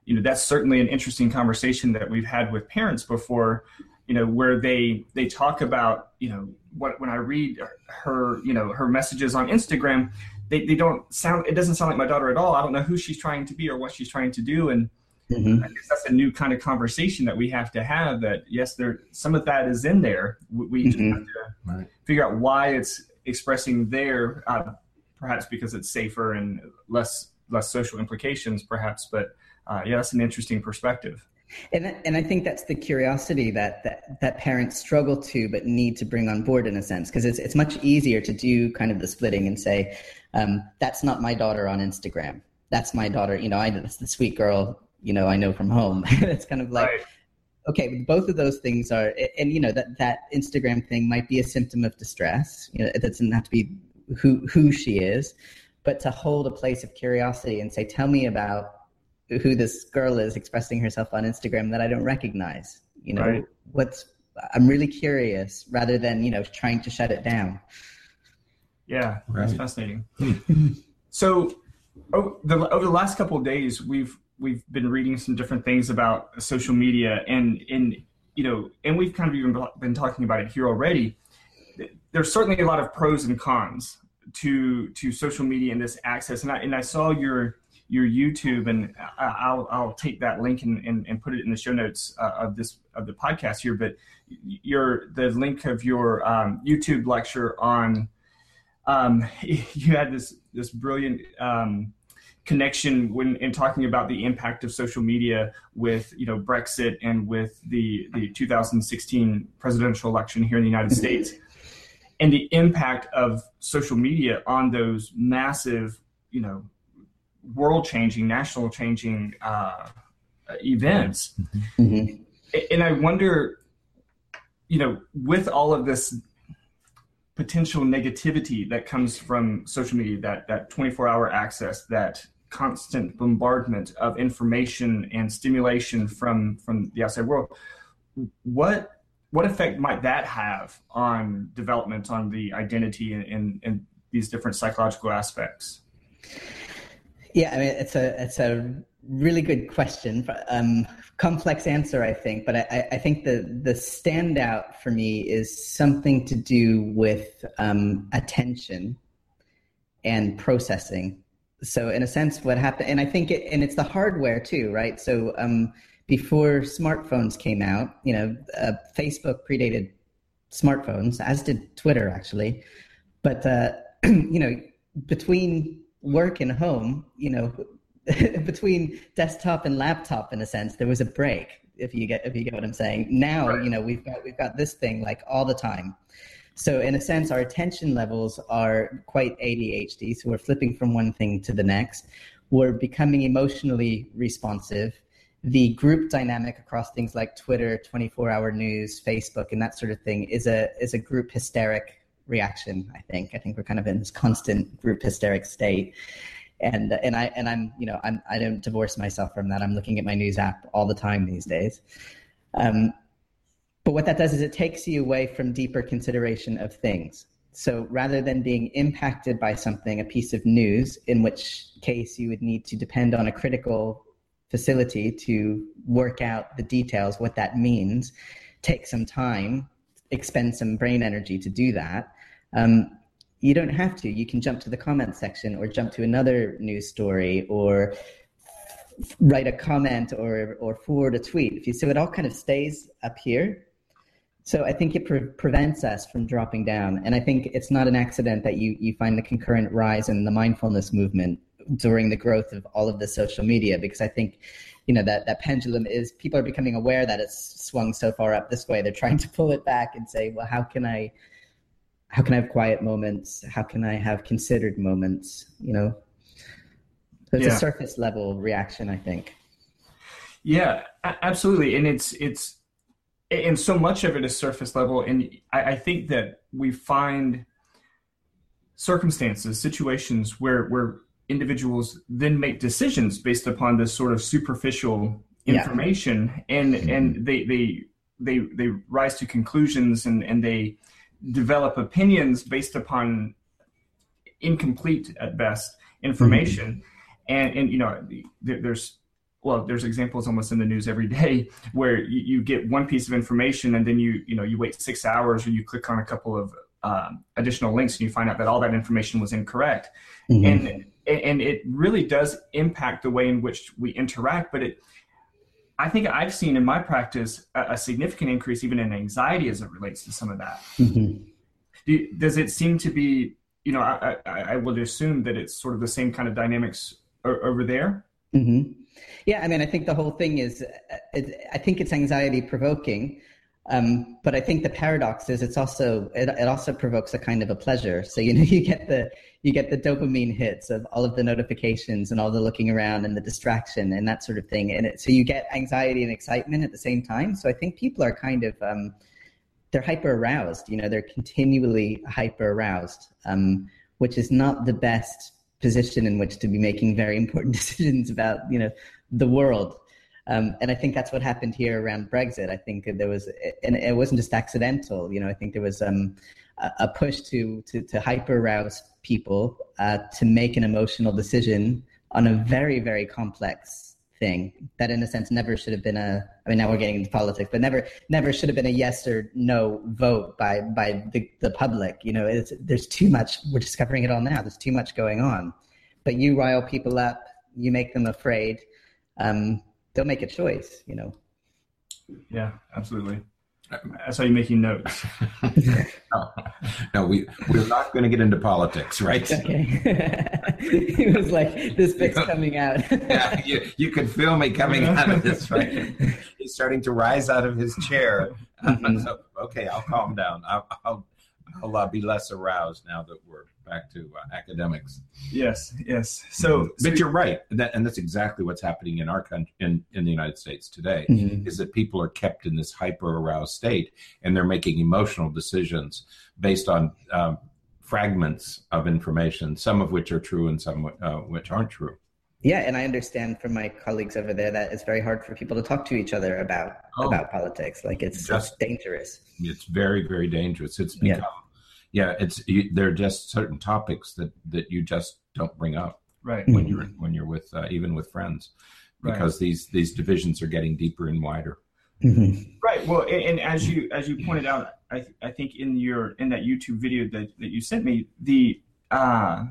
you know, that's certainly an interesting conversation that we've had with parents before, you know, where they they talk about, you know, what when I read her, you know, her messages on Instagram, they, they don't sound, it doesn't sound like my daughter at all. I don't know who she's trying to be or what she's trying to do. And mm-hmm. I guess that's a new kind of conversation that we have to have, that yes, there, some of that is in there. We, we mm-hmm. just have to right. figure out why it's expressing there, uh, perhaps because it's safer and less, less social implications perhaps, but uh, yeah, that's an interesting perspective. And and I think that's the curiosity that, that, that parents struggle to but need to bring on board in a sense, because it's it's much easier to do kind of the splitting and say, um, that's not my daughter on Instagram. That's my daughter, you know, I that's the sweet girl, you know, I know from home. It's kind of like, right. okay, both of those things are, and you know, that, that Instagram thing might be a symptom of distress. You know, it doesn't have to be who who she is, but to hold a place of curiosity and say, tell me about who this girl is expressing herself on Instagram that I don't recognize. You know, right. what's, I'm really curious rather than, you know, trying to shut it down. Yeah, right. That's fascinating. So over the, over the last couple of days, we've, we've been reading some different things about social media and, and, you know, and we've kind of even been talking about it here already. There's certainly a lot of pros and cons to, to social media and this access. And I, and I saw your, your YouTube, and I'll I'll take that link and, and, and put it in the show notes uh, of this of the podcast here. But your the link of your um, YouTube lecture on um, you had this this brilliant um, connection when in talking about the impact of social media with you know Brexit and with the the two thousand sixteen presidential election here in the United States, and the impact of social media on those massive you know. world-changing, national-changing uh, events. Mm-hmm. And I wonder, you know, with all of this potential negativity that comes from social media, that that twenty-four hour access, that constant bombardment of information and stimulation from, from the outside world, what what effect might that have on development, on the identity and, and, and these different psychological aspects? Yeah, I mean, it's a it's a really good question, um, complex answer, I think. But I, I think the the standout for me is something to do with um, attention and processing. So, in a sense, what happened, and I think, it, and it's the hardware too, right? So, um, before smartphones came out, you know, uh, Facebook predated smartphones, as did Twitter, actually. But uh, you know, between work and home, you know, between desktop and laptop, in a sense, there was a break. If you get if you get what I'm saying. Now, right. you know, we've got we've got this thing like all the time. So in a sense, our attention levels are quite A D H D. So we're flipping from one thing to the next. We're becoming emotionally responsive. The group dynamic across things like Twitter, twenty-four hour news, Facebook, and that sort of thing is a is a group hysteric reaction. I think. I think we're kind of in this constant group hysteric state, and and I and I'm you know I'm I don't divorce myself from that. I'm looking at my news app all the time these days. Um, but what that does is it takes you away from deeper consideration of things. So rather than being impacted by something, a piece of news, in which case you would need to depend on a critical facility to work out the details, what that means, take some time, expend some brain energy to do that. Um, you don't have to. You can jump to the comment section or jump to another news story or write a comment or or forward a tweet. So it all kind of stays up here. So I think it pre- prevents us from dropping down. And I think it's not an accident that you, you find the concurrent rise in the mindfulness movement during the growth of all of the social media, because I think, you know, that, that pendulum is, people are becoming aware that it's swung so far up this way. They're trying to pull it back and say, well, how can I, how can I have quiet moments? How can I have considered moments? You know, so it's yeah. a surface level reaction, I think. Yeah, absolutely. And it's, it's, and so much of it is surface level. And I, I think that we find circumstances, situations where, where individuals then make decisions based upon this sort of superficial information, yeah. and, and they, they, they, they rise to conclusions and, and they develop opinions based upon incomplete at best information. Mm-hmm. And, and, you know, there, there's well, there's examples almost in the news every day where you, you get one piece of information and then you, you know, you wait six hours or you click on a couple of um, additional links and you find out that all that information was incorrect. Mm-hmm. And, and it really does impact the way in which we interact. But it, I think I've seen in my practice a, a significant increase even in anxiety as it relates to some of that. Mm-hmm. Do, does it seem to be, you know, I, I, I would assume that it's sort of the same kind of dynamics o- over there? Mm-hmm. Yeah, I mean, I think the whole thing is, it, I think it's anxiety provoking, um, but I think the paradox is it's also, it, it also provokes a kind of a pleasure. So, you know, you get the, you get the dopamine hits of all of the notifications and all the looking around and the distraction and that sort of thing. And it, so you get anxiety and excitement at the same time. So I think people are kind of, um, they're hyper aroused, you know, they're continually hyper aroused, um, which is not the best position in which to be making very important decisions about, you know, the world. Um, and I think that's what happened here around Brexit. I think there was, and it wasn't just accidental, you know, I think there was um, a, a push to, to, to hyper arouse people uh, to make an emotional decision on a very, very complex thing that in a sense never should have been a, I mean, now we're getting into politics, but never, never should have been a yes or no vote by, by the, the public. You know, it's, there's too much, we're discovering it all now. There's too much going on, but you rile people up, you make them afraid. Um, they'll make a choice, you know? Yeah, absolutely. I saw you making notes. no, no, we, we're not going to get into politics, right? Okay. He was like, this bit's coming out. Yeah, you, you could feel me coming out of this, right? He's starting to rise out of his chair. Mm-hmm. So, okay, I'll calm down. I'll, I'll, I'll uh, be less aroused now that we're back to uh, academics. Yes, yes. So, but so you're right, that, and that's exactly what's happening in our country, in, in the United States today, mm-hmm. is that people are kept in this hyper-aroused state, and they're making emotional decisions based on um, fragments of information, some of which are true and some uh, which aren't true. Yeah, and I understand from my colleagues over there that it's very hard for people to talk to each other about oh, about politics. Like it's just dangerous. It's very, very dangerous. It's become. Yeah. Yeah, it's you, there are just certain topics that, that you just don't bring up, right? When mm-hmm. you're when you're with uh, even with friends, because right. these these divisions are getting deeper and wider. Mm-hmm. Right. Well, and, and as you as you pointed out, I I think in your in that YouTube video that, that you sent me, the uh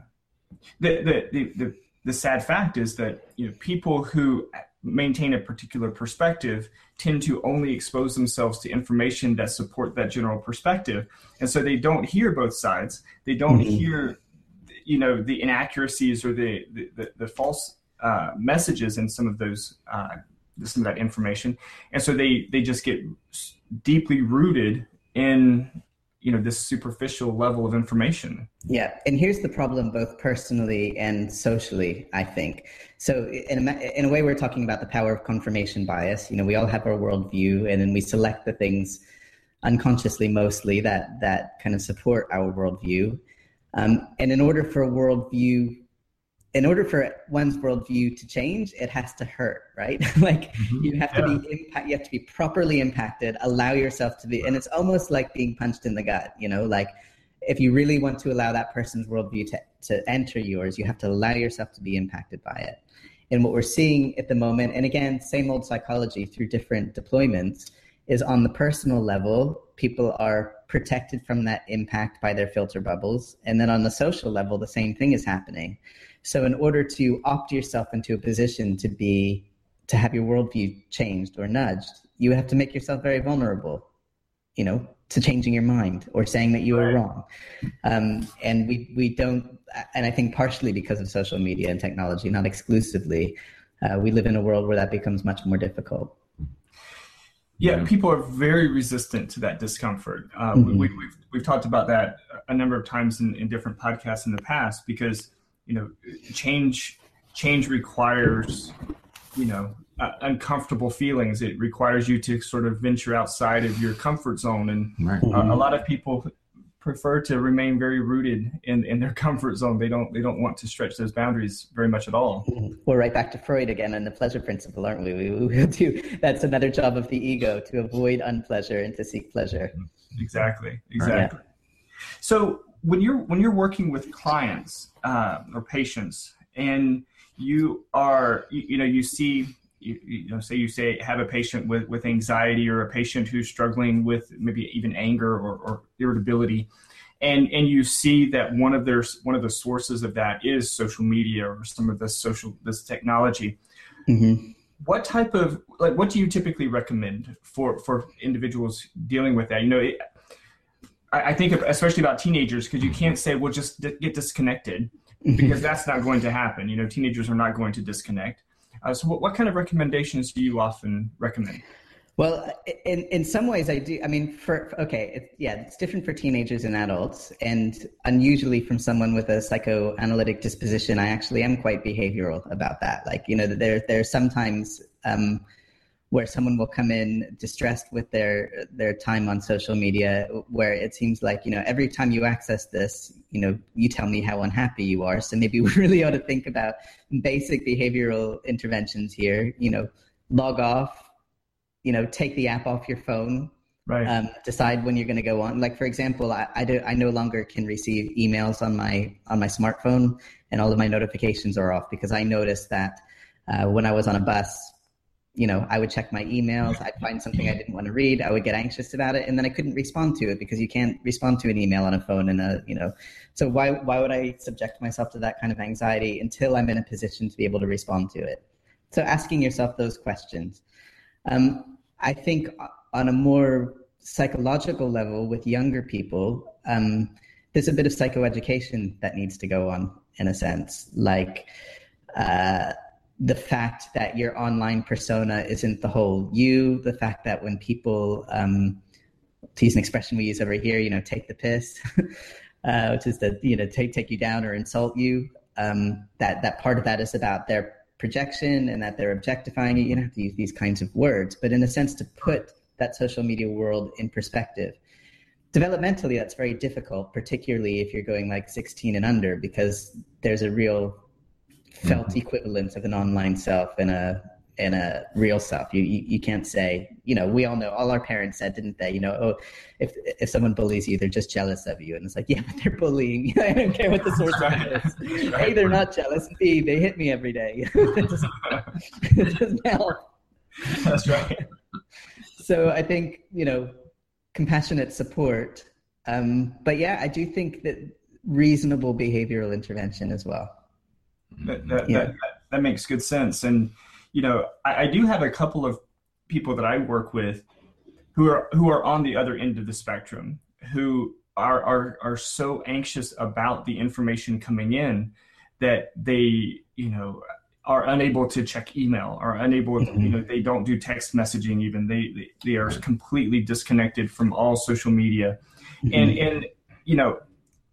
the the, the the the sad fact is that you know people who maintain a particular perspective tend to only expose themselves to information that support that general perspective. And so they don't hear both sides. They don't mm-hmm. hear, you know, the inaccuracies or the, the, the, the false uh, messages in some of those, uh, some of that information. And so they, they just get deeply rooted in, you know, this superficial level of information. Yeah. And here's the problem, both personally and socially, I think. So in a, in a way, we're talking about the power of confirmation bias. You know, we all have our worldview, and then we select the things unconsciously, mostly that, that kind of support our worldview. Um, and in order for a worldview, in order for one's worldview to change, it has to hurt, right? Like mm-hmm. you have to yeah. be impact, you have to be properly impacted, allow yourself to be, and it's almost like being punched in the gut, you know, like if you really want to allow that person's worldview to, to enter yours, you have to allow yourself to be impacted by it. And what we're seeing at the moment, and again, same old psychology through different deployments, is on the personal level, people are protected from that impact by their filter bubbles. And then on the social level, the same thing is happening. So in order to opt yourself into a position to be, to have your worldview changed or nudged, you have to make yourself very vulnerable, you know, to changing your mind or saying that you were wrong. Um, and we, we don't, and I think partially because of social media and technology, not exclusively, uh, we live in a world where that becomes much more difficult. Yeah, people are very resistant to that discomfort. Uh, mm-hmm. we, we've, we've talked about that a number of times in, in different podcasts in the past, because you know, change change requires, you know, uh, uncomfortable feelings. It requires you to sort of venture outside of your comfort zone. And right. uh, a lot of people prefer to remain very rooted in, in their comfort zone. They don't they don't want to stretch those boundaries very much at all. We're right back to Freud again and the pleasure principle, aren't we? We will do. That's another job of the ego, to avoid unpleasure and to seek pleasure. Exactly. Exactly. Yeah. So when you're when you're working with clients uh, or patients, and you are you, you know you see you, you know, say you say have a patient with, with anxiety, or a patient who's struggling with maybe even anger or, or irritability, and and you see that one of their one of the sources of that is social media or some of this social this technology. Mm-hmm. What type of like what do you typically recommend for for individuals dealing with that? You know, it, I, I think of, especially about teenagers, because you can't say, well, just d- get disconnected, because that's not going to happen. You know, teenagers are not going to disconnect. Uh, so what, what kind of recommendations do you often recommend? Well, in, in some ways I do. I mean, for, okay, it, yeah, it's different for teenagers and adults. And unusually from someone with a psychoanalytic disposition, I actually am quite behavioral about that. Like, you know, there, there's sometimes um, where someone will come in distressed with their, their time on social media, where it seems like, you know, every time you access this, you know, you tell me how unhappy you are. So maybe we really ought to think about basic behavioral interventions here, you know, log off, you know, take the app off your phone, right. um, decide when you're going to go on. Like, for example, I, I, do, I no longer can receive emails on my, on my smartphone, and all of my notifications are off, because I noticed that uh, when I was on a bus, you know, I would check my emails, I'd find something I didn't want to read, I would get anxious about it, and then I couldn't respond to it, because you can't respond to an email on a phone. And a, you know, so why why would I subject myself to that kind of anxiety until I'm in a position to be able to respond to it? So asking yourself those questions. Um, I think on a more psychological level with younger people, um, there's a bit of psychoeducation that needs to go on, in a sense, like, uh, the fact that your online persona isn't the whole you, the fact that when people, um, to use an expression we use over here, you know, take the piss, uh, which is to, you know, take, take you down or insult you, um, that, that part of that is about their projection and that they're objectifying you. You don't have to use these kinds of words, but in a sense to put that social media world in perspective. Developmentally, that's very difficult, particularly if you're going like sixteen and under, because there's a real felt mm-hmm. equivalence of an online self and a and a real self. You, you you can't say, you know, we all know, all our parents said, didn't they? You know, oh, if if someone bullies you, they're just jealous of you. And it's like, yeah, but they're bullying. I don't care what the source of it is. A, they're not jealous. B, they hit me every day. it, doesn't, it doesn't help. That's right. So I think, you know, compassionate support. Um, but yeah, I do think that reasonable behavioral intervention as well. That that, yeah. that, that that makes good sense. And you know, I, I do have a couple of people that I work with who are who are on the other end of the spectrum, who are are are so anxious about the information coming in that they, you know, are unable to check email, are unable to, mm-hmm. you know, they don't do text messaging even. They they, they are completely disconnected from all social media. Mm-hmm. And and you know,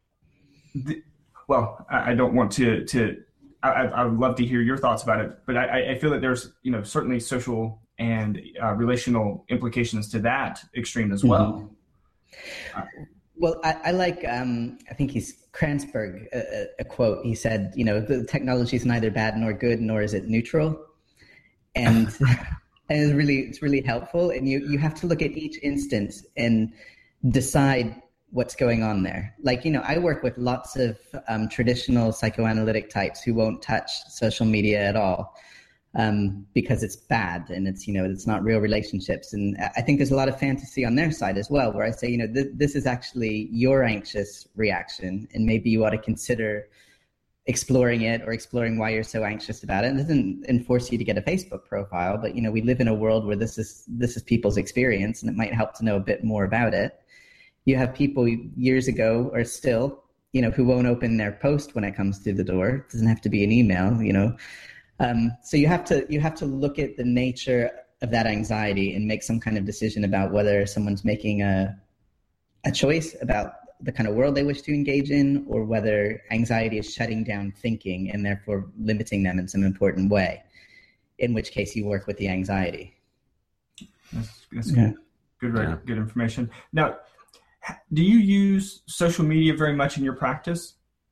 the, well, I, I don't want to to I, I would love to hear your thoughts about it, but I, I feel that there's, you know, certainly social and uh, relational implications to that extreme as well. Mm-hmm. Uh, well, I, I like, um, I think he's Kranzberg, a, a quote. He said, you know, the technology is neither bad nor good, nor is it neutral. And, and it's really, it's really helpful. And you, you have to look at each instance and decide what's going on there. Like, you know, I work with lots of um, traditional psychoanalytic types who won't touch social media at all um, because it's bad and it's, you know, it's not real relationships. And I think there's a lot of fantasy on their side as well, where I say, you know, th- this is actually your anxious reaction, and maybe you ought to consider exploring it or exploring why you're so anxious about it. And it doesn't enforce you to get a Facebook profile, but, you know, we live in a world where this is this is people's experience, and it might help to know a bit more about it. You have people years ago, or still, you know, who won't open their post when it comes to the door. It doesn't have to be an email, you know. Um, so you have to you have to look at the nature of that anxiety and make some kind of decision about whether someone's making a a choice about the kind of world they wish to engage in, or whether anxiety is shutting down thinking and therefore limiting them in some important way. In which case, you work with the anxiety. That's, that's yeah. good, good, yeah. good information. Now, do you use social media very much in your practice?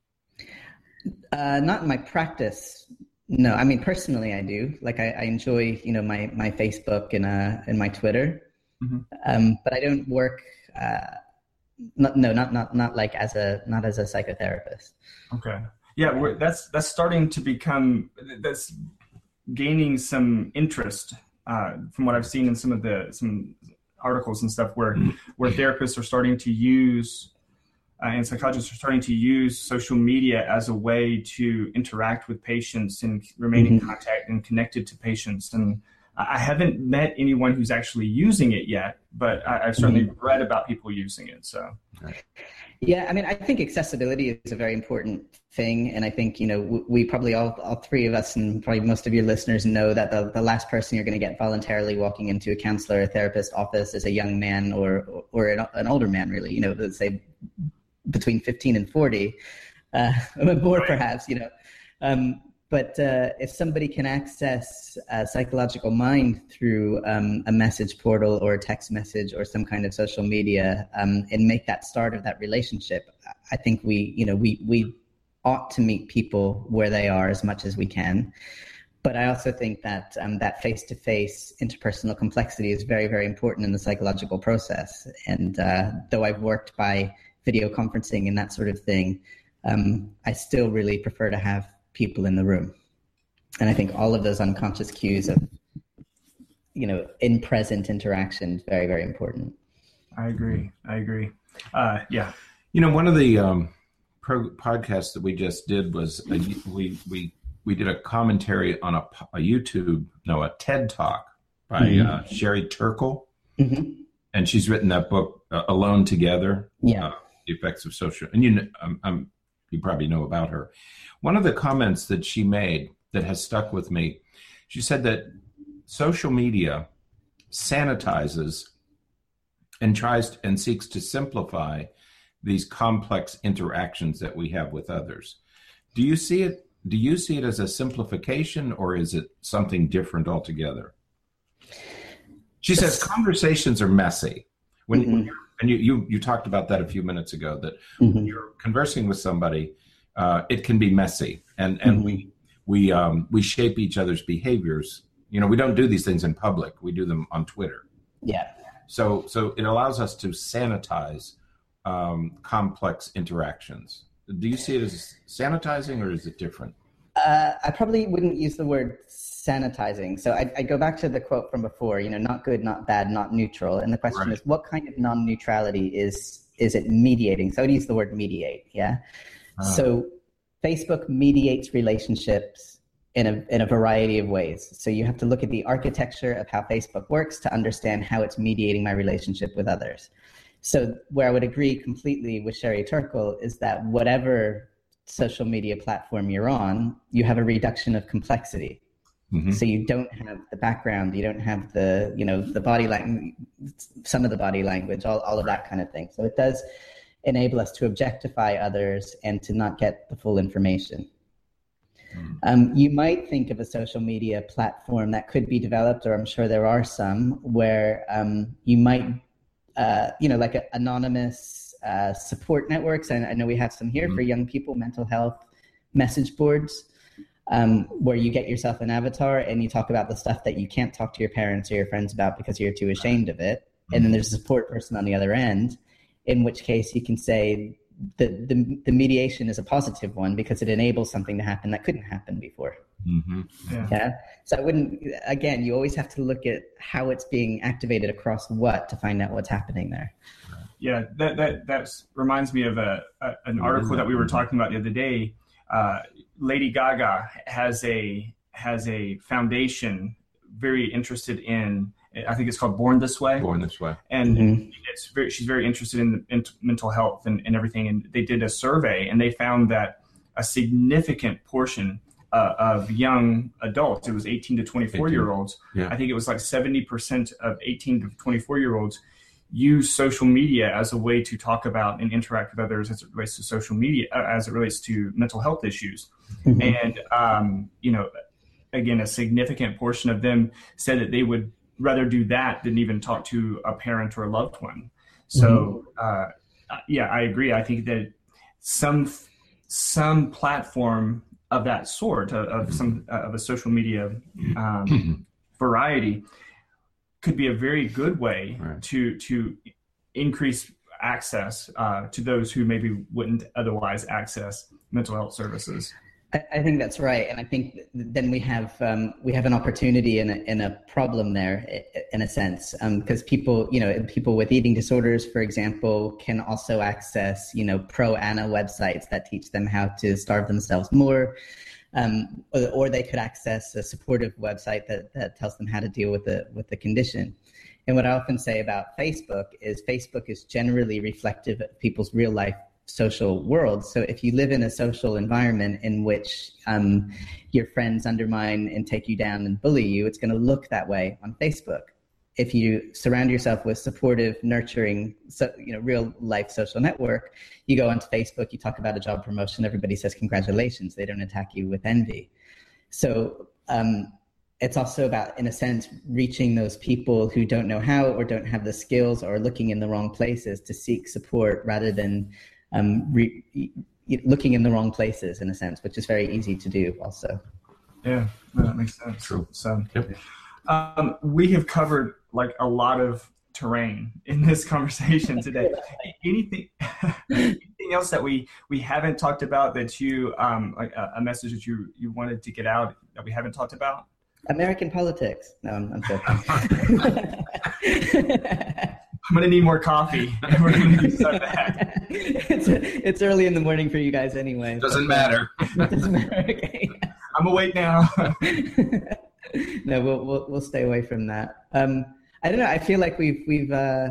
Uh, not in my practice. No, I mean, personally, I do. Like, I, I enjoy, you know, my, my Facebook and uh and my Twitter, mm-hmm. um, but I don't work. Uh, not, no, not not not like as a not as a psychotherapist. Okay, yeah, we're, that's that's starting to become that's gaining some interest uh, from what I've seen in some of the some articles and stuff where where therapists are starting to use uh, and psychologists are starting to use social media as a way to interact with patients and remain mm-hmm. in contact and connected to patients. And I haven't met anyone who's actually using it yet, but I, I've certainly mm-hmm. read about people using it. So, yeah, I mean, I think accessibility is a very important thing, and I think you know we, we probably all all three of us and probably most of your listeners know that the the last person you're going to get voluntarily walking into a counselor or therapist office is a young man or or an, an older man, really. You know, let's say between fifteen and forty, uh, more perhaps. You know. Um, But uh, if somebody can access a psychological mind through um, a message portal or a text message or some kind of social media um, and make that start of that relationship, I think we, you know, we we ought to meet people where they are as much as we can. But I also think that um, that face-to-face interpersonal complexity is very, very important in the psychological process. And uh, though I've worked by video conferencing and that sort of thing, um, I still really prefer to have people in the room. And I think all of those unconscious cues of, you know, in present interaction is very, very important. I agree. I agree. Uh, yeah. You know, one of the um, pro- podcasts that we just did was a, we, we, we did a commentary on a, a YouTube, no, a TED Talk by mm-hmm. uh, Sherry Turkle. Mm-hmm. And she's written that book, uh, Alone Together. Yeah. Uh, the Effects of Social, and you know, um, um, you probably know about her. One of the comments that she made that has stuck with me, she said that social media sanitizes and tries to, and seeks to simplify these complex interactions that we have with others. Do you see it? Do you see it as a simplification, or is it something different altogether? She says conversations are messy. When, mm-hmm. when you're, and you, you you talked about that a few minutes ago, that mm-hmm. when you're conversing with somebody, uh, it can be messy, and and mm-hmm. we we um, we shape each other's behaviors. You know, we don't do these things in public; we do them on Twitter. Yeah. So so it allows us to sanitize um, complex interactions. Do you see it as sanitizing, or is it different? Uh, I probably wouldn't use the word sanitizing. So I, I go back to the quote from before, you know, not good, not bad, not neutral. And the question right. is, what kind of non-neutrality is is it mediating? So I would use the word mediate, yeah? Uh. So Facebook mediates relationships in a in a variety of ways. So you have to look at the architecture of how Facebook works to understand how it's mediating my relationship with others. So where I would agree completely with Sherry Turkle is that whatever social media platform you're on, you have a reduction of complexity. Mm-hmm. So you don't have the background, you don't have the, you know, the body language, some of the body language, all, all of that kind of thing. So it does enable us to objectify others and to not get the full information. Mm-hmm. Um, you might think of a social media platform that could be developed, or I'm sure there are some, where um, you might, uh, you know, like a, anonymous uh, support networks. And I know we have some here mm-hmm. for young people, mental health message boards. Um, where you get yourself an avatar and you talk about the stuff that you can't talk to your parents or your friends about because you're too ashamed of it. And then there's a support person on the other end, in which case you can say the, the, the mediation is a positive one because it enables something to happen that couldn't happen before. Mm-hmm. Yeah. yeah. So I wouldn't, again, you always have to look at how it's being activated across what to find out what's happening there. Yeah, that that that's, reminds me of a, a an article that we were talking about the other day. Uh, Lady Gaga has a has a foundation very interested in, I think it's called Born This Way. Born This Way. And mm-hmm. it's very, she's very interested in, in mental health and, and everything. And they did a survey and they found that a significant portion uh, of young adults, it was eighteen to twenty-four year olds. Yeah. I think it was like seventy percent of eighteen to twenty-four year olds use social media as a way to talk about and interact with others as it relates to social media, uh, as it relates to mental health issues. Mm-hmm. And, um, you know, again, a significant portion of them said that they would rather do that than even talk to a parent or a loved one. So, mm-hmm. uh, yeah, I agree. I think that some, some platform of that sort, of, of some, uh, of a social media um, variety, could be a very good way right. to to increase access uh, to those who maybe wouldn't otherwise access mental health services. I think that's right, and I think then we have um, we have an opportunity and a, and a problem there, in a sense, because um, people, you know, people with eating disorders, for example, can also access, you know, pro-Ana websites that teach them how to starve themselves more, um, or, or they could access a supportive website that, that tells them how to deal with the with the condition. And what I often say about Facebook is Facebook is generally reflective of people's real life social world. So if you live in a social environment in which um, your friends undermine and take you down and bully you, it's going to look that way on Facebook. If you surround yourself with supportive, nurturing, so, you know, real life social network, you go onto Facebook, you talk about a job promotion, everybody says congratulations. They don't attack you with envy. So um, it's also about, in a sense, reaching those people who don't know how or don't have the skills or looking in the wrong places to seek support rather than Um, re- looking in the wrong places, in a sense, which is very easy to do also. Yeah, no, that makes sense. True. So, Yep. um, we have covered like a lot of terrain in this conversation today. anything, anything else that we, we haven't talked about that you, um, like a, a message that you, you wanted to get out that we haven't talked about? American politics. No, I'm, I'm joking. I'm going to need more coffee. We're going to start that. It's, it's early in the morning for you guys anyway. Doesn't matter. It doesn't matter. Okay. I'm awake now. No, we'll, we'll we'll stay away from that. Um, I don't know. I feel like we've we've uh,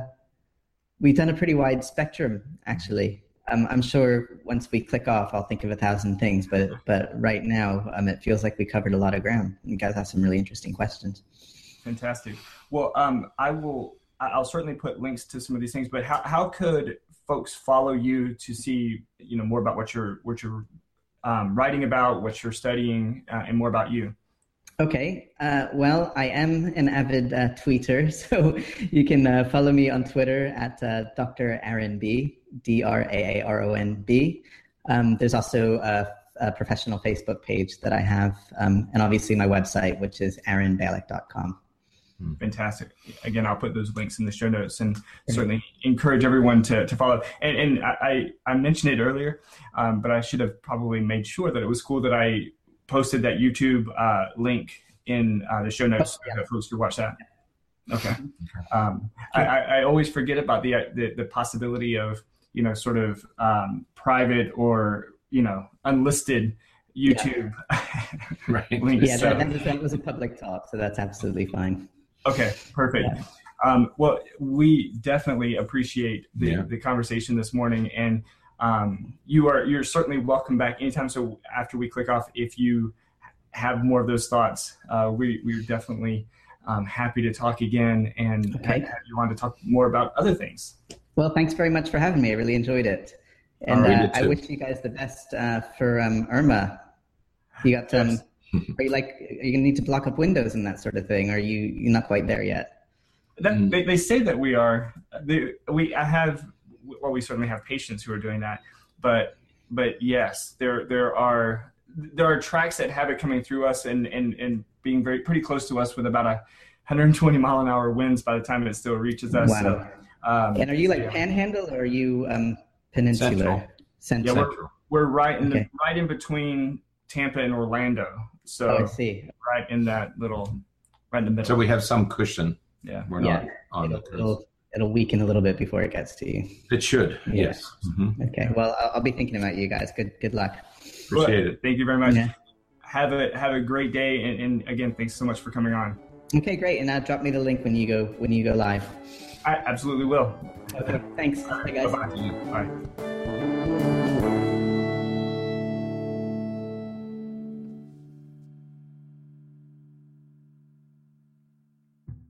we've done a pretty wide spectrum, actually. Um, I'm sure once we click off, I'll think of a thousand things. But but right now, um, it feels like we covered a lot of ground. You guys have some really interesting questions. Fantastic. Well, um, I will. I'll certainly put links to some of these things. But how how could folks follow you to see, you know, more about what you're what you're um, writing about, what you're studying, uh, and more about you? Okay. Uh, well, I am an avid uh, tweeter, so you can uh, follow me on Twitter at uh, Doctor Aaron B, D R A A R O N B. Um, there's also a, a professional Facebook page that I have, um, and obviously my website, which is aaron balick dot com. Fantastic. Again, I'll put those links in the show notes and certainly encourage everyone to, to follow. And, and I, I mentioned it earlier, um, but I should have probably made sure that it was cool that I posted that YouTube uh, link in uh, the show notes Oh, yeah. so that folks could watch that. Okay. Um, I, I, I always forget about the, the the possibility of, you know, sort of um, private or, you know, unlisted YouTube Yeah. Right. links. Yeah, So- that, that, was, that was a public talk, so that's absolutely fine. Okay, perfect. Yeah. Um, well, we definitely appreciate the, Yeah. the conversation this morning, and um, you are you're certainly welcome back anytime. So after we click off, if you have more of those thoughts, uh, we we're definitely um, happy to talk again and Okay. have you on to talk more about other things. Well, thanks very much for having me. I really enjoyed it. And Oh, we uh, did I too. wish you guys the best uh, for um, Irma. You got um, Yes. are you like are you gonna need to block up windows and that sort of thing? Or are you you're not quite there yet? That, Mm. they, they say that we are. They, we I have well, we certainly have patients who are doing that, but but yes, there there are there are tracks that have it coming through us and and and being very pretty close to us with about a one hundred twenty mile an hour winds by the time it still reaches us. Wow. So, um, And are you like yeah. Panhandle or are you um, Peninsular? Central. Yeah, Central. we're we're right in Okay. the, right in between Tampa and Orlando. So Oh, I see. right in that little right in the middle. So we have some cushion. yeah. We're Yeah. not on the It'll, coast. it'll it'll weaken a little bit before it gets to you. It should. Yeah. Yes. Mhm. Okay. Well, I'll, I'll be thinking about you guys. Good good luck. Appreciate it. Thank you very much. Yeah. Have a have a great day, and, and again, thanks so much for coming on. Okay, great. And uh, drop me the link when you go when you go live. I absolutely will. Okay. Thanks. Bye, guys. Bye-bye. Bye.